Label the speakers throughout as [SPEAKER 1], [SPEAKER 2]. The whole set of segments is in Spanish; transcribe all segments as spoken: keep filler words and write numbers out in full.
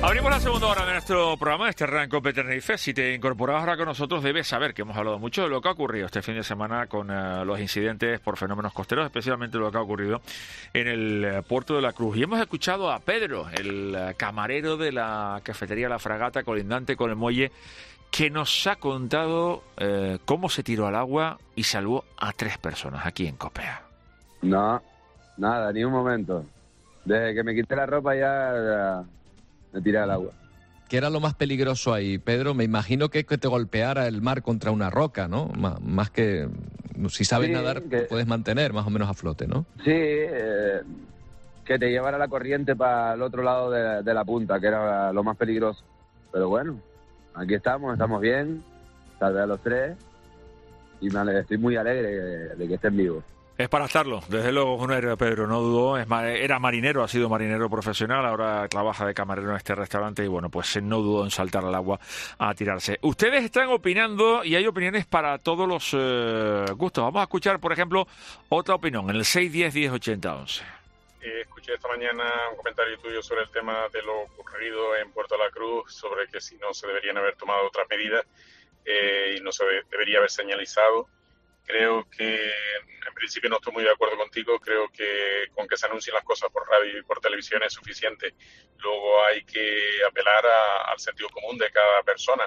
[SPEAKER 1] Abrimos la segunda hora de nuestro programa, este arranco Tenerife. Si te incorporas ahora con nosotros, debes saber que hemos hablado mucho de lo que ha ocurrido este fin de semana con uh, los incidentes por fenómenos costeros, especialmente lo que ha ocurrido en el uh, puerto de la Cruz. Y hemos escuchado a Pedro, el uh, camarero de la cafetería La Fragata, colindante con el muelle, que nos ha contado uh, cómo se tiró al agua y salvó a tres personas aquí en Copea.
[SPEAKER 2] No, nada, ni un momento. Desde que me quité la ropa ya... ya... me tiré al agua.
[SPEAKER 3] ¿Qué era lo más peligroso ahí, Pedro? Me imagino que, que te golpeara el mar contra una roca, ¿no? M- más que... Si sabes
[SPEAKER 2] sí,
[SPEAKER 3] nadar,
[SPEAKER 2] que...
[SPEAKER 3] puedes mantener más o menos a flote, ¿no?
[SPEAKER 2] Sí, eh, que te llevara la corriente para el otro lado de, de la punta, que era lo más peligroso. Pero bueno, aquí estamos, estamos bien, salvé a los tres y me ale- estoy muy alegre de, de que estén vivos.
[SPEAKER 1] Es para estarlo, desde luego, un héroe, Pedro, no dudó, es ma- era marinero, ha sido marinero profesional, ahora trabaja de camarero en este restaurante y bueno, pues no dudó en saltar al agua a tirarse. Ustedes están opinando y hay opiniones para todos los eh, gustos. Vamos a escuchar, por ejemplo, otra opinión en el seis diez diez ochenta once.
[SPEAKER 4] Eh, escuché esta mañana un comentario tuyo sobre el tema de lo ocurrido en Puerto de la Cruz, sobre que si no se deberían haber tomado otras medidas eh, y no se debería haber señalizado. Creo que en principio no estoy muy de acuerdo contigo, creo que con que se anuncien las cosas por radio y por televisión es suficiente. Luego hay que apelar a, al sentido común de cada persona.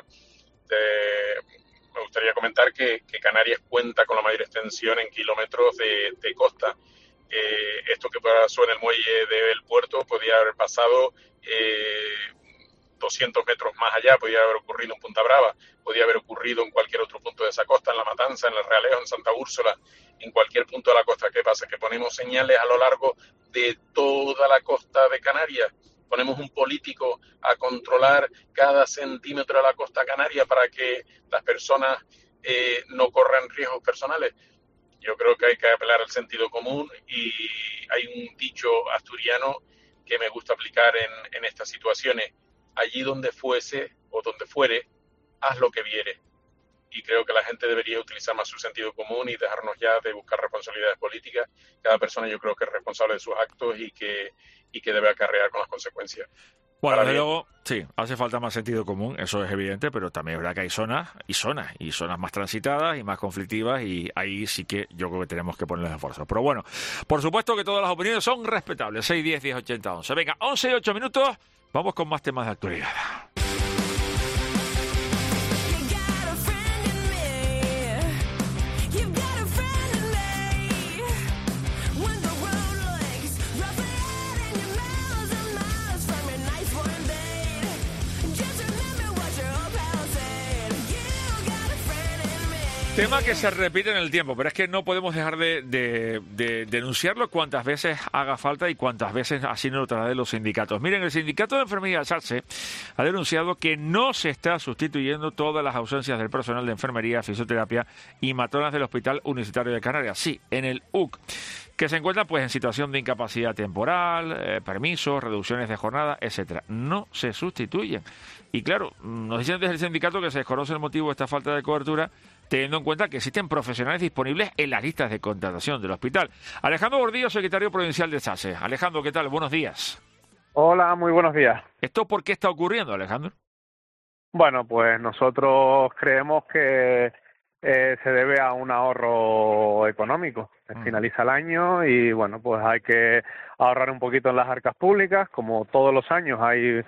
[SPEAKER 4] Te, me gustaría comentar que, que Canarias cuenta con la mayor extensión en kilómetros de, de costa. Eh, esto que pasó en el muelle del puerto podía haber pasado eh, doscientos metros más allá, podía haber ocurrido en Punta Brava, podía haber ocurrido en cualquier otro punto de esa costa, en La Matanza, en el Realejo, en Santa Úrsula, en cualquier punto de la costa. ¿Qué pasa? Que ponemos señales a lo largo de toda la costa de Canarias. Ponemos un político a controlar cada centímetro de la costa canaria para que las personas eh, no corran riesgos personales. Yo creo que hay que apelar al sentido común y hay un dicho asturiano que me gusta aplicar en, en estas situaciones. Allí donde fuese o donde fuere, haz lo que viere. Y creo que la gente debería utilizar más su sentido común y dejarnos ya de buscar responsabilidades políticas. Cada persona yo creo que es responsable de sus actos y que, y que debe acarrear con las consecuencias.
[SPEAKER 1] Bueno, desde luego, sí, hace falta más sentido común, eso es evidente, pero también es verdad que hay zonas y zonas, y zonas más transitadas y más conflictivas, y ahí sí que yo creo que tenemos que ponerles esfuerzos. Pero bueno, por supuesto que todas las opiniones son respetables, seis diez diez ochenta once. Venga, once y ocho minutos, vamos con más temas de actualidad. Tema que se repite en el tiempo, pero es que no podemos dejar de, de, de denunciarlo cuantas veces haga falta y cuantas veces así nos lo trasladen los sindicatos. Miren, el sindicato de enfermería SATSE ha denunciado que no se está sustituyendo todas las ausencias del personal de enfermería, fisioterapia y matronas del Hospital Universitario de Canarias, sí, en el U C, que se encuentran pues en situación de incapacidad temporal, eh, permisos, reducciones de jornada, etcétera. No se sustituyen. Y claro, nos dicen desde el sindicato que se desconoce el motivo de esta falta de cobertura, teniendo en cuenta que existen profesionales disponibles en las listas de contratación del hospital. Alejandro Gordillo, secretario provincial de SATSE. Alejandro, ¿qué tal? Buenos días.
[SPEAKER 5] Hola, muy buenos días.
[SPEAKER 1] ¿Esto por qué está ocurriendo, Alejandro?
[SPEAKER 5] Bueno, pues nosotros creemos que eh, se debe a un ahorro económico. Mm. Finaliza el año y, bueno, pues hay que ahorrar un poquito en las arcas públicas. Como todos los años hay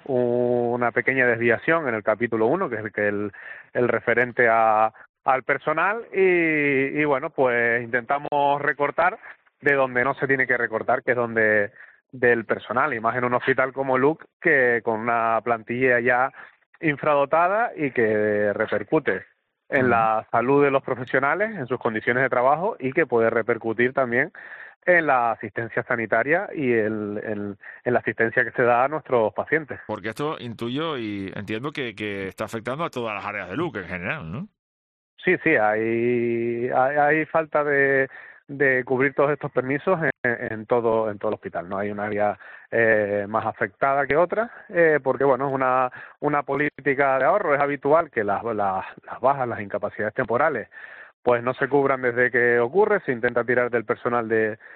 [SPEAKER 5] una pequeña desviación en el capítulo uno, que es el, que el, el referente a al personal y, y bueno, pues intentamos recortar de donde no se tiene que recortar, que es donde del personal, y más en un hospital como el U C, que con una plantilla ya infradotada y que repercute en la salud de los profesionales, en sus condiciones de trabajo, y que puede repercutir también en la asistencia sanitaria y el, el, en la asistencia que se da a nuestros pacientes.
[SPEAKER 1] Porque esto intuyo y entiendo que, que está afectando a todas las áreas del U C en general, ¿no?
[SPEAKER 5] Sí, sí, hay, hay, hay falta de, de cubrir todos estos permisos en, en todo en todo el hospital. No hay un área eh, más afectada que otra, eh, porque bueno, es una, una política de ahorro. Es habitual que las, las, las bajas, las incapacidades temporales, pues no se cubran desde que ocurre. Se intenta tirar del personal de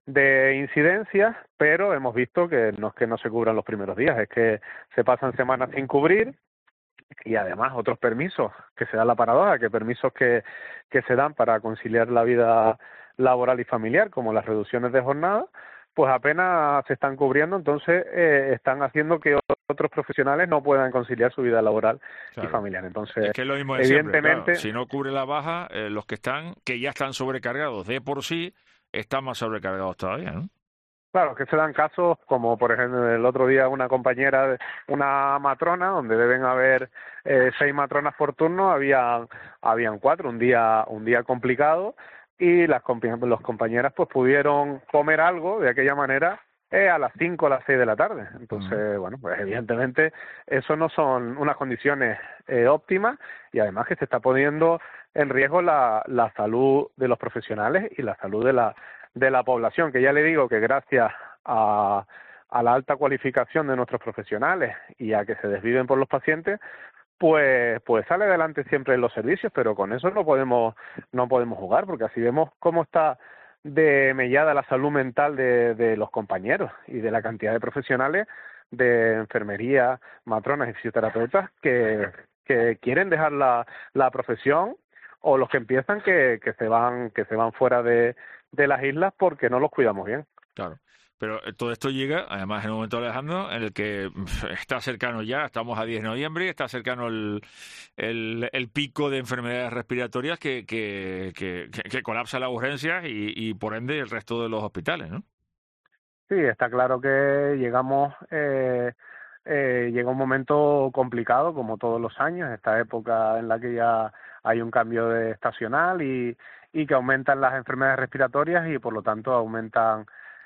[SPEAKER 5] de incidencias, pero hemos visto que no es que no se cubran los primeros días, es que se pasan semanas sin cubrir y además otros permisos, que se da la paradoja, que permisos que, que se dan para conciliar la vida laboral y familiar, como las reducciones de jornada, pues apenas se están cubriendo, entonces eh, están haciendo que otros profesionales no puedan conciliar su vida laboral
[SPEAKER 1] claro.
[SPEAKER 5] y familiar. Entonces,
[SPEAKER 1] es que es lo mismo de
[SPEAKER 5] evidentemente,
[SPEAKER 1] siempre, claro. Si no cubre la baja, eh, los que están, que ya están sobrecargados de por sí, están más sobrecargados todavía, ¿no?
[SPEAKER 5] Claro, que se dan casos como, por ejemplo, el otro día una compañera, una matrona, donde deben haber eh, seis matronas por turno, había, habían cuatro, un día, un día complicado, y las los compañeras pues pudieron comer algo de aquella manera eh, a las cinco o las seis de la tarde. Entonces, uh-huh. bueno, pues evidentemente eso no son unas condiciones eh, óptimas, y además que se está poniendo en riesgo la, la salud de los profesionales y la salud de la de la población, que ya le digo que gracias a, a la alta cualificación de nuestros profesionales y a que se desviven por los pacientes, pues pues sale adelante siempre en los servicios, pero con eso no podemos no podemos jugar, porque así vemos cómo está de mellada la salud mental de, de los compañeros y de la cantidad de profesionales de enfermería, matronas y fisioterapeutas que, que quieren dejar la, la profesión, o los que empiezan que, que se van que se van fuera de, de las islas porque no los cuidamos bien.
[SPEAKER 1] Claro. Pero todo esto llega, además, en un momento, Alejandro, en el que está cercano ya, estamos a diez de noviembre, está cercano el, el, el pico de enfermedades respiratorias que, que, que, que colapsa las urgencias y, y, por ende, el resto de los hospitales, ¿no?
[SPEAKER 5] Sí, está claro que llegamos, eh, eh, llega un momento complicado, como todos los años, esta época en la que ya hay un cambio de estacional y, y que aumentan las enfermedades respiratorias y, por lo tanto, aumentan...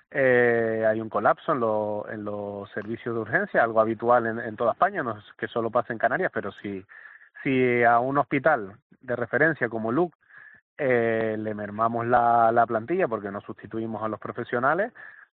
[SPEAKER 5] Eh, hay un colapso en, lo, en los servicios de urgencia, algo habitual en, en toda España, no es que solo pase en Canarias, pero si, si a un hospital de referencia como L U C eh, le mermamos la, la plantilla porque no sustituimos a los profesionales,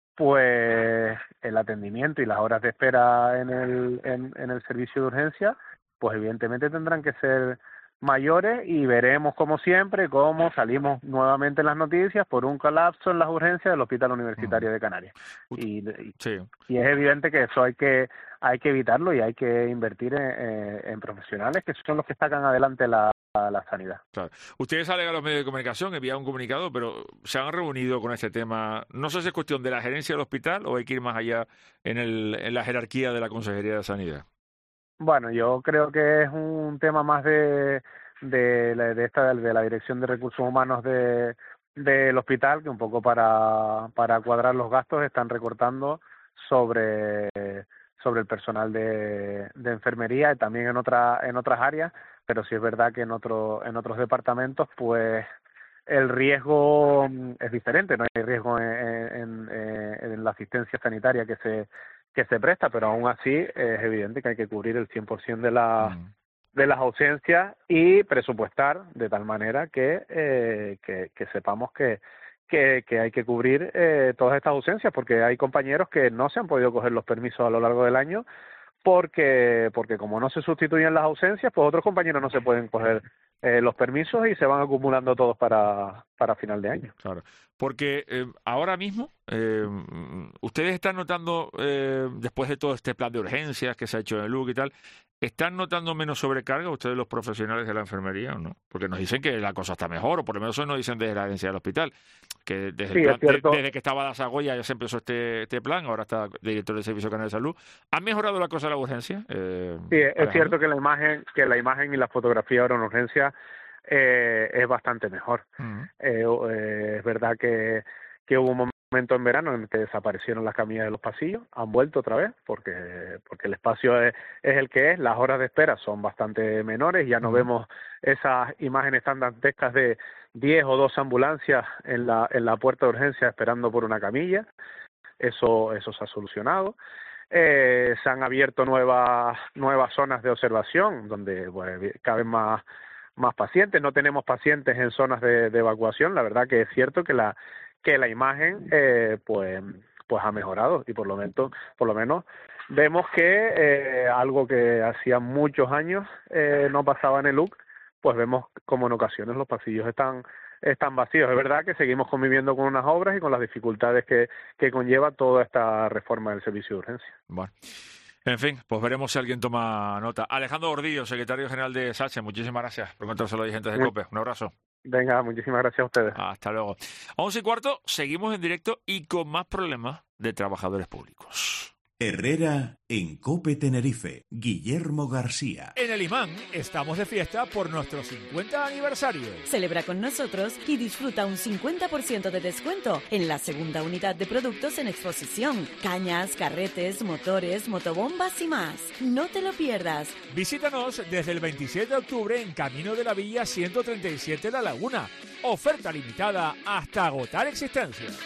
[SPEAKER 5] pues el atendimiento y las horas de espera en el, en, en el servicio de urgencia, pues evidentemente tendrán que ser mayores, y veremos, como siempre, cómo salimos nuevamente en las noticias por un colapso en las urgencias del Hospital Universitario de Canarias. Y, y,
[SPEAKER 1] sí.
[SPEAKER 5] y es evidente que eso hay que hay que evitarlo, y hay que invertir en, en profesionales que son los que sacan adelante la, la sanidad.
[SPEAKER 1] Claro. Ustedes salen a los medios de comunicación, envían un comunicado, pero se han reunido con este tema. No sé si es cuestión de la gerencia del hospital o hay que ir más allá en, el, en la jerarquía de la Consejería de Sanidad.
[SPEAKER 5] Bueno, yo creo que es un tema más de de, la, de esta de la Dirección de Recursos Humanos de del hospital, que un poco para para cuadrar los gastos están recortando sobre sobre el personal de, de enfermería y también en otra en otras áreas, pero sí es verdad que en otro en otros departamentos pues el riesgo es diferente, no hay riesgo en, en, en, en la asistencia sanitaria que se que se presta, pero aún así es evidente que hay que cubrir el cien por ciento de la mm. de las ausencias y presupuestar de tal manera que eh, que, que sepamos que, que que hay que cubrir eh, todas estas ausencias, porque hay compañeros que no se han podido coger los permisos a lo largo del año porque porque como no se sustituyen las ausencias, pues otros compañeros no se pueden coger eh, los permisos y se van acumulando todos para para final de año.
[SPEAKER 1] Claro, porque eh, ahora mismo eh, ustedes están notando, eh, después de todo este plan de urgencias que se ha hecho en el L U C y tal, ¿están notando menos sobrecarga ustedes, los profesionales de la enfermería, o no? Porque nos dicen que la cosa está mejor, o por lo menos eso nos dicen desde la agencia del hospital, que desde,
[SPEAKER 5] sí,
[SPEAKER 1] el plan, de, desde que estaba la Sagoya ya se empezó este, este plan, ahora está director del Servicio Canario de Salud. ¿Ha mejorado la cosa de la urgencia? Eh,
[SPEAKER 5] sí, es Alejandro. Cierto que la imagen que la imagen y la fotografía ahora en urgencia eh, es bastante mejor. Uh-huh. eh, eh, es verdad que, que hubo un momento en verano en que desaparecieron las camillas de los pasillos, han vuelto otra vez porque porque el espacio es, es el que es, las horas de espera son bastante menores, ya no uh-huh. vemos esas imágenes tan dantescas de diez o dos ambulancias en la en la puerta de urgencia esperando por una camilla. Eso eso se ha solucionado. Eh, se han abierto nuevas nuevas zonas de observación donde pues, caben más más pacientes. No tenemos pacientes en zonas de, de evacuación. La verdad que es cierto que la que la imagen eh, pues pues ha mejorado, y por lo menos por lo menos vemos que eh, algo que hacía muchos años eh, no pasaba en el L U C, pues vemos como en ocasiones los pasillos están están vacíos. Es verdad que seguimos conviviendo con unas obras y con las dificultades que, que conlleva toda esta reforma del servicio de urgencia.
[SPEAKER 1] Bueno, en fin, pues veremos si alguien toma nota. Alejandro Gordillo, secretario general de SACHE, muchísimas gracias por contárselo a gente de COPE. Un abrazo.
[SPEAKER 5] Venga, muchísimas gracias a ustedes.
[SPEAKER 1] Hasta luego. A once y cuarto, seguimos en directo y con más problemas de trabajadores públicos.
[SPEAKER 6] Herrera en COPE Tenerife. Guillermo García.
[SPEAKER 7] En el Imán estamos de fiesta por nuestro cincuenta aniversario.
[SPEAKER 8] Celebra con nosotros y disfruta un cincuenta por ciento de descuento en la segunda unidad de productos en exposición. Cañas, carretes, motores, motobombas y más. No te lo pierdas.
[SPEAKER 7] Visítanos desde el veintisiete de octubre en Camino de la Villa ciento treinta y siete La Laguna. Oferta limitada hasta agotar existencias.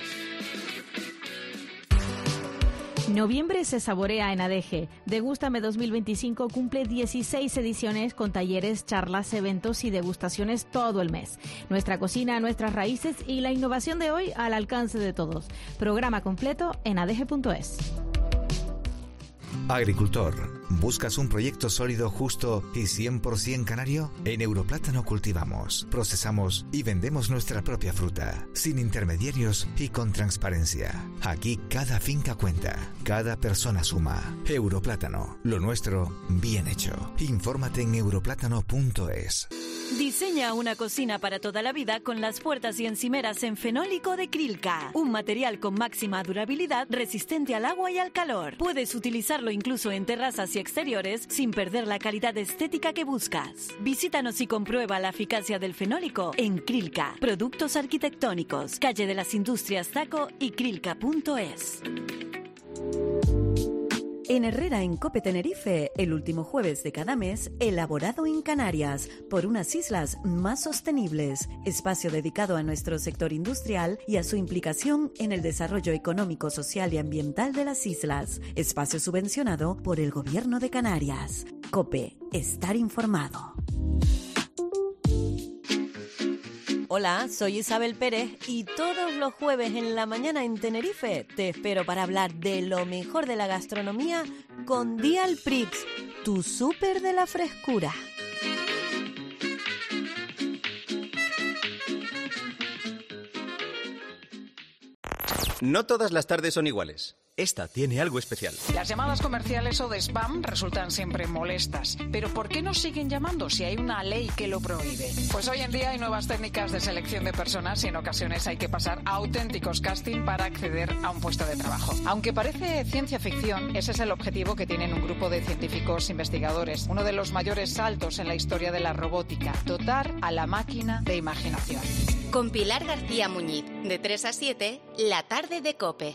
[SPEAKER 9] Noviembre se saborea en Adeje. Degústame dos mil veinticinco cumple dieciséis ediciones con talleres, charlas, eventos y degustaciones todo el mes. Nuestra cocina, nuestras raíces y la innovación de hoy al alcance de todos. Programa completo en adeje punto es.
[SPEAKER 10] Agricultor, ¿buscas un proyecto sólido, justo y cien por ciento canario? En Europlátano cultivamos, procesamos y vendemos nuestra propia fruta, sin intermediarios y con transparencia. Aquí cada finca cuenta, cada persona suma. Europlátano, lo nuestro bien hecho. Infórmate en europlátano punto es.
[SPEAKER 8] Diseña una cocina para toda la vida con las puertas y encimeras en fenólico de Krilka, un material con máxima durabilidad resistente al agua y al calor. Puedes utilizarlo incluso en terrazas y exteriores sin perder la calidad estética que buscas. Visítanos y comprueba la eficacia del fenólico en Krilka. Productos arquitectónicos, calle de las Industrias Taco y krilka punto es. En Herrera en COPE Tenerife, el último jueves de cada mes, elaborado en Canarias, por unas islas más sostenibles. Espacio dedicado a nuestro sector industrial y a su implicación en el desarrollo económico, social y ambiental de las islas. Espacio subvencionado por el Gobierno de Canarias. COPE, estar informado. Hola, soy Isabel Pérez y todos los jueves en la mañana en Tenerife te espero para hablar de lo mejor de la gastronomía con Dial Prix, tu súper de la frescura.
[SPEAKER 11] No todas las tardes son iguales. Esta tiene algo especial.
[SPEAKER 12] Las llamadas comerciales o de spam resultan siempre molestas. Pero ¿por qué nos siguen llamando si hay una ley que lo prohíbe? Pues hoy en día hay nuevas técnicas de selección de personas y en ocasiones hay que pasar a auténticos casting para acceder a un puesto de trabajo. Aunque parece ciencia ficción, ese es el objetivo que tienen un grupo de científicos investigadores. Uno de los mayores saltos en la historia de la robótica. Dotar a la máquina de imaginación.
[SPEAKER 13] Con Pilar García Muñiz, de tres a siete, la tarde de COPE.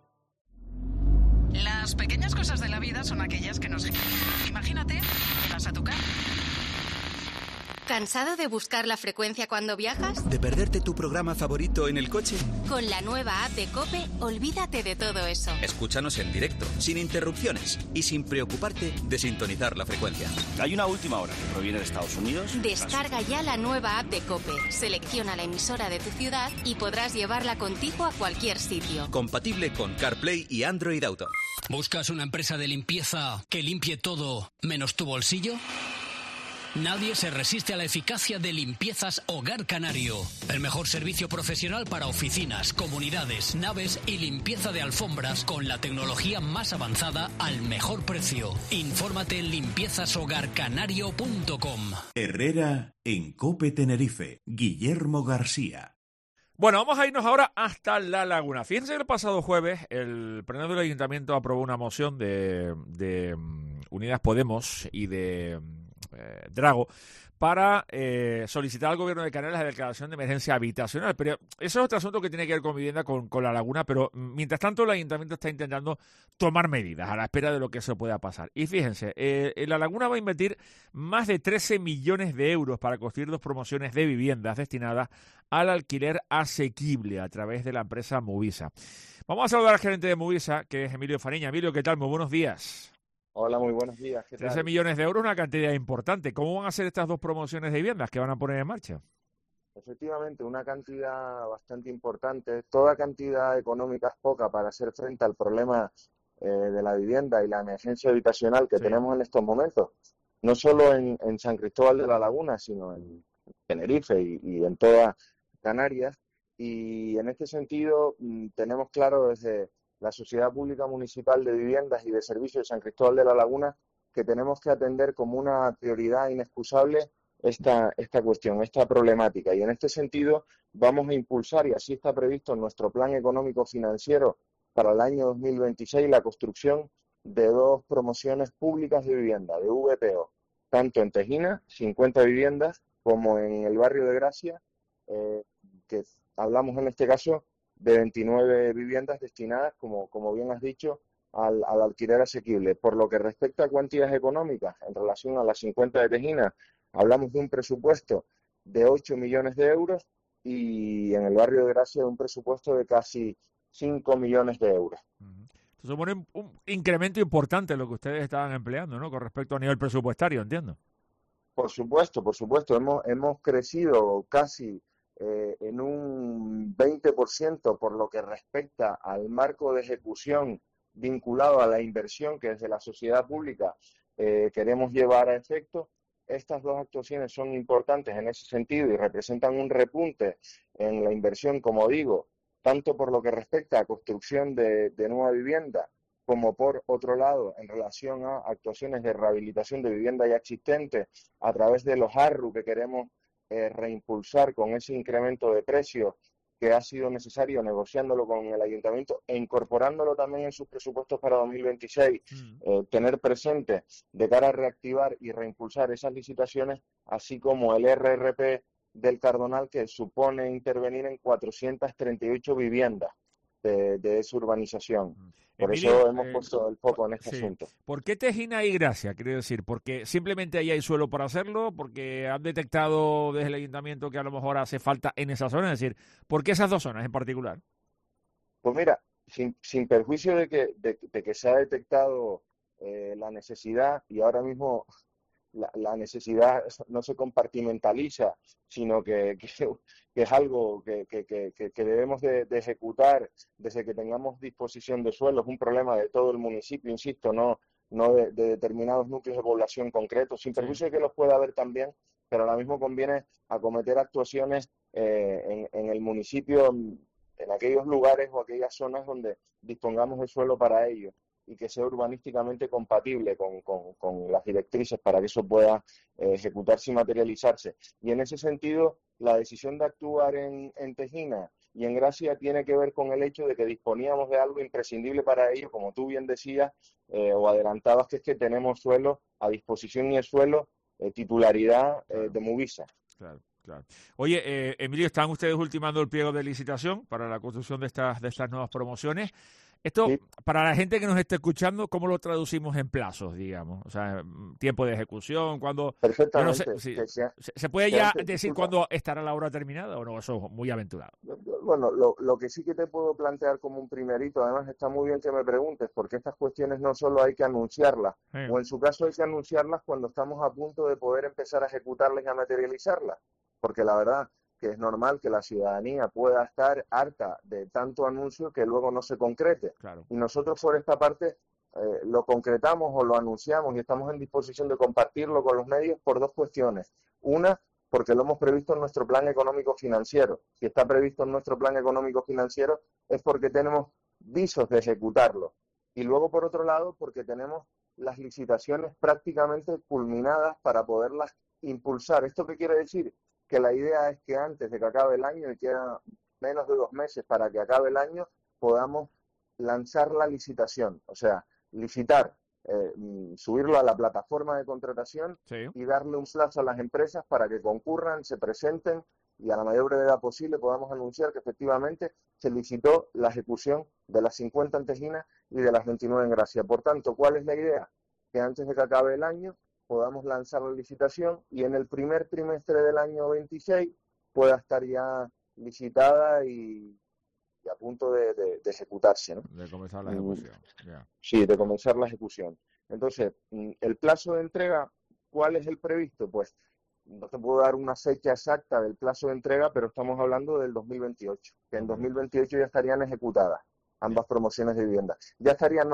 [SPEAKER 12] Las pequeñas cosas de la vida son aquellas que nos... Imagínate, vas a tu casa.
[SPEAKER 13] ¿Cansado de buscar la frecuencia cuando viajas?
[SPEAKER 11] ¿De perderte tu programa favorito en el coche?
[SPEAKER 13] Con la nueva app de COPE, olvídate de todo eso.
[SPEAKER 11] Escúchanos en directo, sin interrupciones y sin preocuparte de sintonizar la frecuencia.
[SPEAKER 14] Hay una última hora que proviene de Estados Unidos.
[SPEAKER 13] Descarga ya la nueva app de COPE, selecciona la emisora de tu ciudad y podrás llevarla contigo a cualquier sitio.
[SPEAKER 11] Compatible con CarPlay y Android Auto.
[SPEAKER 15] ¿Buscas una empresa de limpieza que limpie todo menos tu bolsillo? Nadie se resiste a la eficacia de Limpiezas Hogar Canario. El mejor servicio profesional para oficinas, comunidades, naves y limpieza de alfombras con la tecnología más avanzada al mejor precio. Infórmate en limpiezas hogar canario punto com.
[SPEAKER 6] Herrera en COPE Tenerife. Guillermo García.
[SPEAKER 1] Bueno, vamos a irnos ahora hasta La Laguna. Fíjense que el pasado jueves el Pleno del Ayuntamiento aprobó una moción de, de um, Unidas Podemos y de... Eh, Drago para eh, solicitar al Gobierno de Canarias la declaración de emergencia habitacional. Pero eso es otro asunto que tiene que ver con vivienda, con, con La Laguna, pero mientras tanto el Ayuntamiento está intentando tomar medidas a la espera de lo que eso pueda pasar. Y fíjense, eh, La Laguna va a invertir más de trece millones de euros para construir dos promociones de viviendas destinadas al alquiler asequible a través de la empresa Movisa. Vamos a saludar al gerente de Movisa, que es Emilio Fariña. Emilio, ¿qué tal? Muy buenos días.
[SPEAKER 16] Hola, muy buenos días. ¿Qué tal?
[SPEAKER 1] trece millones de euros, una cantidad importante. ¿Cómo van a ser estas dos promociones de viviendas que van a poner en marcha?
[SPEAKER 16] Efectivamente, una cantidad bastante importante. Toda cantidad económica es poca para hacer frente al problema eh, de la vivienda y la emergencia habitacional que sí. tenemos en estos momentos. no solo en, en San Cristóbal de la Laguna, sino en Tenerife y, y en toda Canarias. Y en este sentido tenemos claro desde la Sociedad Pública Municipal de Viviendas y de Servicios de San Cristóbal de la Laguna que tenemos que atender como una prioridad inexcusable esta, esta cuestión, esta problemática. Y en este sentido vamos a impulsar, y así está previsto en nuestro plan económico financiero para el año dos mil veintiséis, la construcción de dos promociones públicas de vivienda, de V P O, tanto en Tejina, cincuenta viviendas, como en el barrio de Gracia, eh, que hablamos en este caso de veintinueve viviendas destinadas, como, como bien has dicho, al, al alquiler asequible. Por lo que respecta a cuantías económicas en relación a las cincuenta de Tejina, hablamos de un presupuesto de ocho millones de euros y en el barrio de Gracia de un presupuesto de casi cinco millones de euros.
[SPEAKER 1] Entonces supone un, un incremento importante en lo que ustedes estaban empleando, ¿no? Con respecto a nivel presupuestario, entiendo.
[SPEAKER 16] Por supuesto, por supuesto. Hemos, hemos crecido casi eh, en un veinte por ciento por lo que respecta al marco de ejecución vinculado a la inversión que desde la sociedad pública eh, queremos llevar a efecto. Estas dos actuaciones son importantes en ese sentido y representan un repunte en la inversión, como digo, tanto por lo que respecta a construcción de, de nueva vivienda, como por otro lado en relación a actuaciones de rehabilitación de vivienda ya existente a través de los A R R U que queremos eh, reimpulsar con ese incremento de precios que ha sido necesario negociándolo con el ayuntamiento e incorporándolo también en sus presupuestos para dos mil veintiséis, mm. eh, tener presente de cara a reactivar y reimpulsar esas licitaciones, así como el R R P del Cardonal, que supone intervenir en cuatrocientas treinta y ocho viviendas de, de esa urbanización. Por Emilio, eso hemos eh, puesto el foco en este sí. asunto.
[SPEAKER 1] ¿Por qué Tejina y Gracia? Quiero decir, porque simplemente ahí hay suelo para hacerlo, porque han detectado desde el ayuntamiento que a lo mejor hace falta en esa zona, es decir, ¿por qué esas dos zonas en particular?
[SPEAKER 16] Pues mira, sin, sin perjuicio de que, de, de que se ha detectado eh, la necesidad, y ahora mismo la, la necesidad no se compartimentaliza, sino que, que, que es algo que, que, que, que debemos de, de ejecutar desde que tengamos disposición de suelo. Es un problema de todo el municipio, insisto, no, no de, de determinados núcleos de población concretos, sin perjuicio de que los pueda haber también, pero ahora mismo conviene acometer actuaciones eh, en, en el municipio, en aquellos lugares o aquellas zonas donde dispongamos de suelo para ello y que sea urbanísticamente compatible con, con, con las directrices para que eso pueda eh, ejecutarse y materializarse. Y en ese sentido, la decisión de actuar en, en Tejina y en Gracia tiene que ver con el hecho de que disponíamos de algo imprescindible para ello, como tú bien decías, eh, o adelantabas, que es que tenemos suelo a disposición y el suelo eh, titularidad eh, de Movisa.
[SPEAKER 1] Claro. Claro. Oye, eh, Emilio, ¿están ustedes ultimando el pliego de licitación para la construcción de estas, de estas nuevas promociones? Esto, sí. Para la gente que nos esté escuchando, ¿cómo lo traducimos en plazos, digamos? O sea, tiempo de ejecución, cuando...
[SPEAKER 16] Perfectamente.
[SPEAKER 1] No sé, si,
[SPEAKER 16] sea,
[SPEAKER 1] ¿se puede ya decir disculpa. cuándo estará la obra terminada o no? Eso es muy aventurado.
[SPEAKER 16] Bueno, lo, lo que sí que te puedo plantear como un primerito, además está muy bien que me preguntes, porque estas cuestiones no solo hay que anunciarlas, sí. o en su caso hay que anunciarlas cuando estamos a punto de poder empezar a ejecutarlas y a materializarlas, porque la verdad que es normal que la ciudadanía pueda estar harta de tanto anuncio que luego no se concrete.
[SPEAKER 1] Claro.
[SPEAKER 16] Y nosotros por esta parte eh, lo concretamos o lo anunciamos y estamos en disposición de compartirlo con los medios por dos cuestiones. Una, porque lo hemos previsto en nuestro plan económico financiero. Si está previsto en nuestro plan económico financiero es porque tenemos visos de ejecutarlo. Y luego, por otro lado, porque tenemos las licitaciones prácticamente culminadas para poderlas impulsar. ¿Esto qué quiere decir? Que la idea es que antes de que acabe el año, y quedan menos de dos meses para que acabe el año, podamos lanzar la licitación, o sea, licitar, eh, subirlo a la plataforma de contratación sí. y darle un plazo a las empresas para que concurran, se presenten y a la mayor brevedad posible podamos anunciar que efectivamente se licitó la ejecución de las cincuenta en Tejina y de las veintinueve en Gracia. Por tanto, ¿cuál es la idea? Que antes de que acabe el año podamos lanzar la licitación y en el primer trimestre del año veintiséis pueda estar ya licitada y, y a punto de, de, de ejecutarse, ¿no?
[SPEAKER 1] De comenzar la ejecución. Yeah.
[SPEAKER 16] Sí, de comenzar la ejecución. Entonces, el plazo de entrega, ¿cuál es el previsto? Pues no te puedo dar una fecha exacta del plazo de entrega, pero estamos hablando del dos mil veintiocho, que en dos mil veintiocho ya estarían ejecutadas ambas promociones de vivienda. Ya estarían, no,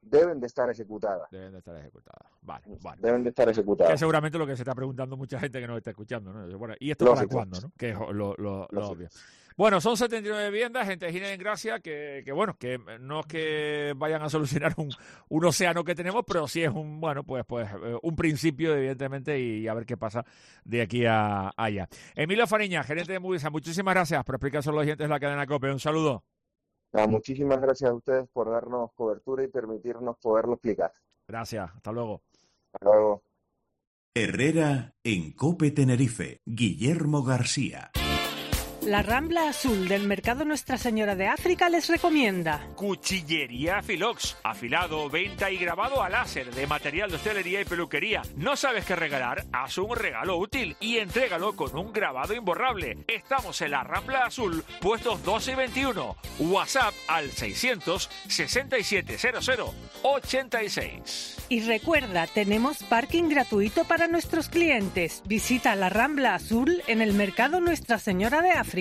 [SPEAKER 16] deben de estar ejecutadas.
[SPEAKER 1] Deben de estar ejecutadas. Vale, vale.
[SPEAKER 16] Deben de estar ejecutadas.
[SPEAKER 1] Que seguramente lo que se está preguntando mucha gente que nos está escuchando, ¿no? Bueno, ¿y esto
[SPEAKER 16] Lógico.
[SPEAKER 1] para cuándo, no? Que es lo, lo, lo obvio. Bueno, son setenta y nueve viviendas, gente de en Gracia, que, que bueno, que no es que vayan a solucionar un, un océano que tenemos, pero sí es un, bueno, pues, pues un principio, evidentemente, y a ver qué pasa de aquí a allá. Emilio Fariña, gerente de Mudisa, muchísimas gracias por explicar a los oyentes de la cadena COPE. Un saludo.
[SPEAKER 16] Ah, muchísimas gracias a ustedes por darnos cobertura y permitirnos poderlo explicar.
[SPEAKER 1] Gracias, hasta luego.
[SPEAKER 16] Hasta luego.
[SPEAKER 6] Herrera en COPE Tenerife, Guillermo García.
[SPEAKER 17] La Rambla Azul del Mercado Nuestra Señora de África les recomienda
[SPEAKER 1] Cuchillería Filox, afilado, venta y grabado a láser de material de hostelería y peluquería. ¿No sabes qué regalar? Haz un regalo útil y entrégalo con un grabado imborrable. Estamos en la Rambla Azul, puestos doce y veintiuno. WhatsApp al seiscientos sesenta y siete cero cero ochenta y seis.
[SPEAKER 17] y recuerda, tenemos parking gratuito para nuestros clientes. Visita la Rambla Azul en el Mercado Nuestra Señora de África.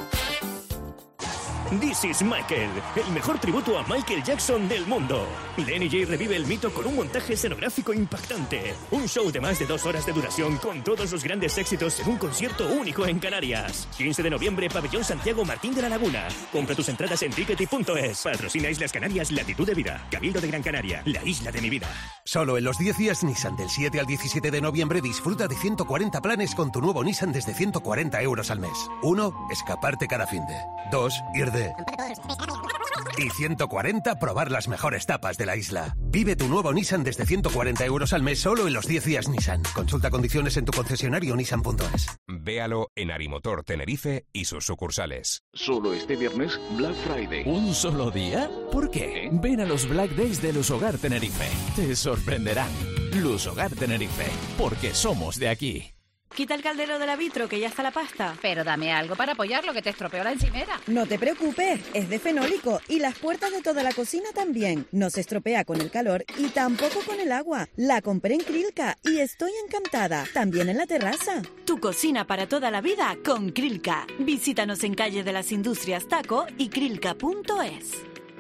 [SPEAKER 18] This is Michael, el mejor tributo a Michael Jackson del mundo. Lenny J revive el mito con un montaje escenográfico impactante. Un show de más de dos horas de duración con todos los grandes éxitos en un concierto único en Canarias. quince de noviembre, Pabellón Santiago Martín de la Laguna. Compra tus entradas en tickety punto es. Patrocina Islas Canarias, Latitud de Vida. Cabildo de Gran Canaria, la isla de mi vida.
[SPEAKER 19] Solo en los diez días Nissan del siete al diecisiete de noviembre disfruta de ciento cuarenta planes con tu nuevo Nissan desde ciento cuarenta euros al mes. Uno, escaparte cada finde. Dos, ir de... Y ciento cuarenta, probar las mejores tapas de la isla. Vive tu nuevo Nissan desde ciento cuarenta euros al mes solo en los diez días Nissan. Consulta condiciones en tu concesionario Nissan punto es.
[SPEAKER 20] Véalo en Arimotor Tenerife y sus sucursales.
[SPEAKER 21] Solo este viernes, Black Friday.
[SPEAKER 22] ¿Un solo día? ¿Por qué? Ven a los Black Days de Luz Hogar Tenerife. Te sorprenderán. Luz Hogar Tenerife, porque somos de aquí.
[SPEAKER 8] Quita el caldero de la vitro, que ya está la pasta.
[SPEAKER 23] Pero dame algo para apoyarlo, que te estropeó la encimera.
[SPEAKER 24] No te preocupes, es de fenólico y las puertas de toda la cocina también. No se estropea con el calor y tampoco con el agua. La compré en Krilka y estoy encantada. También en la terraza.
[SPEAKER 8] Tu cocina para toda la vida con Krilka. Visítanos en Calle de las Industrias Taco y krilka punto es.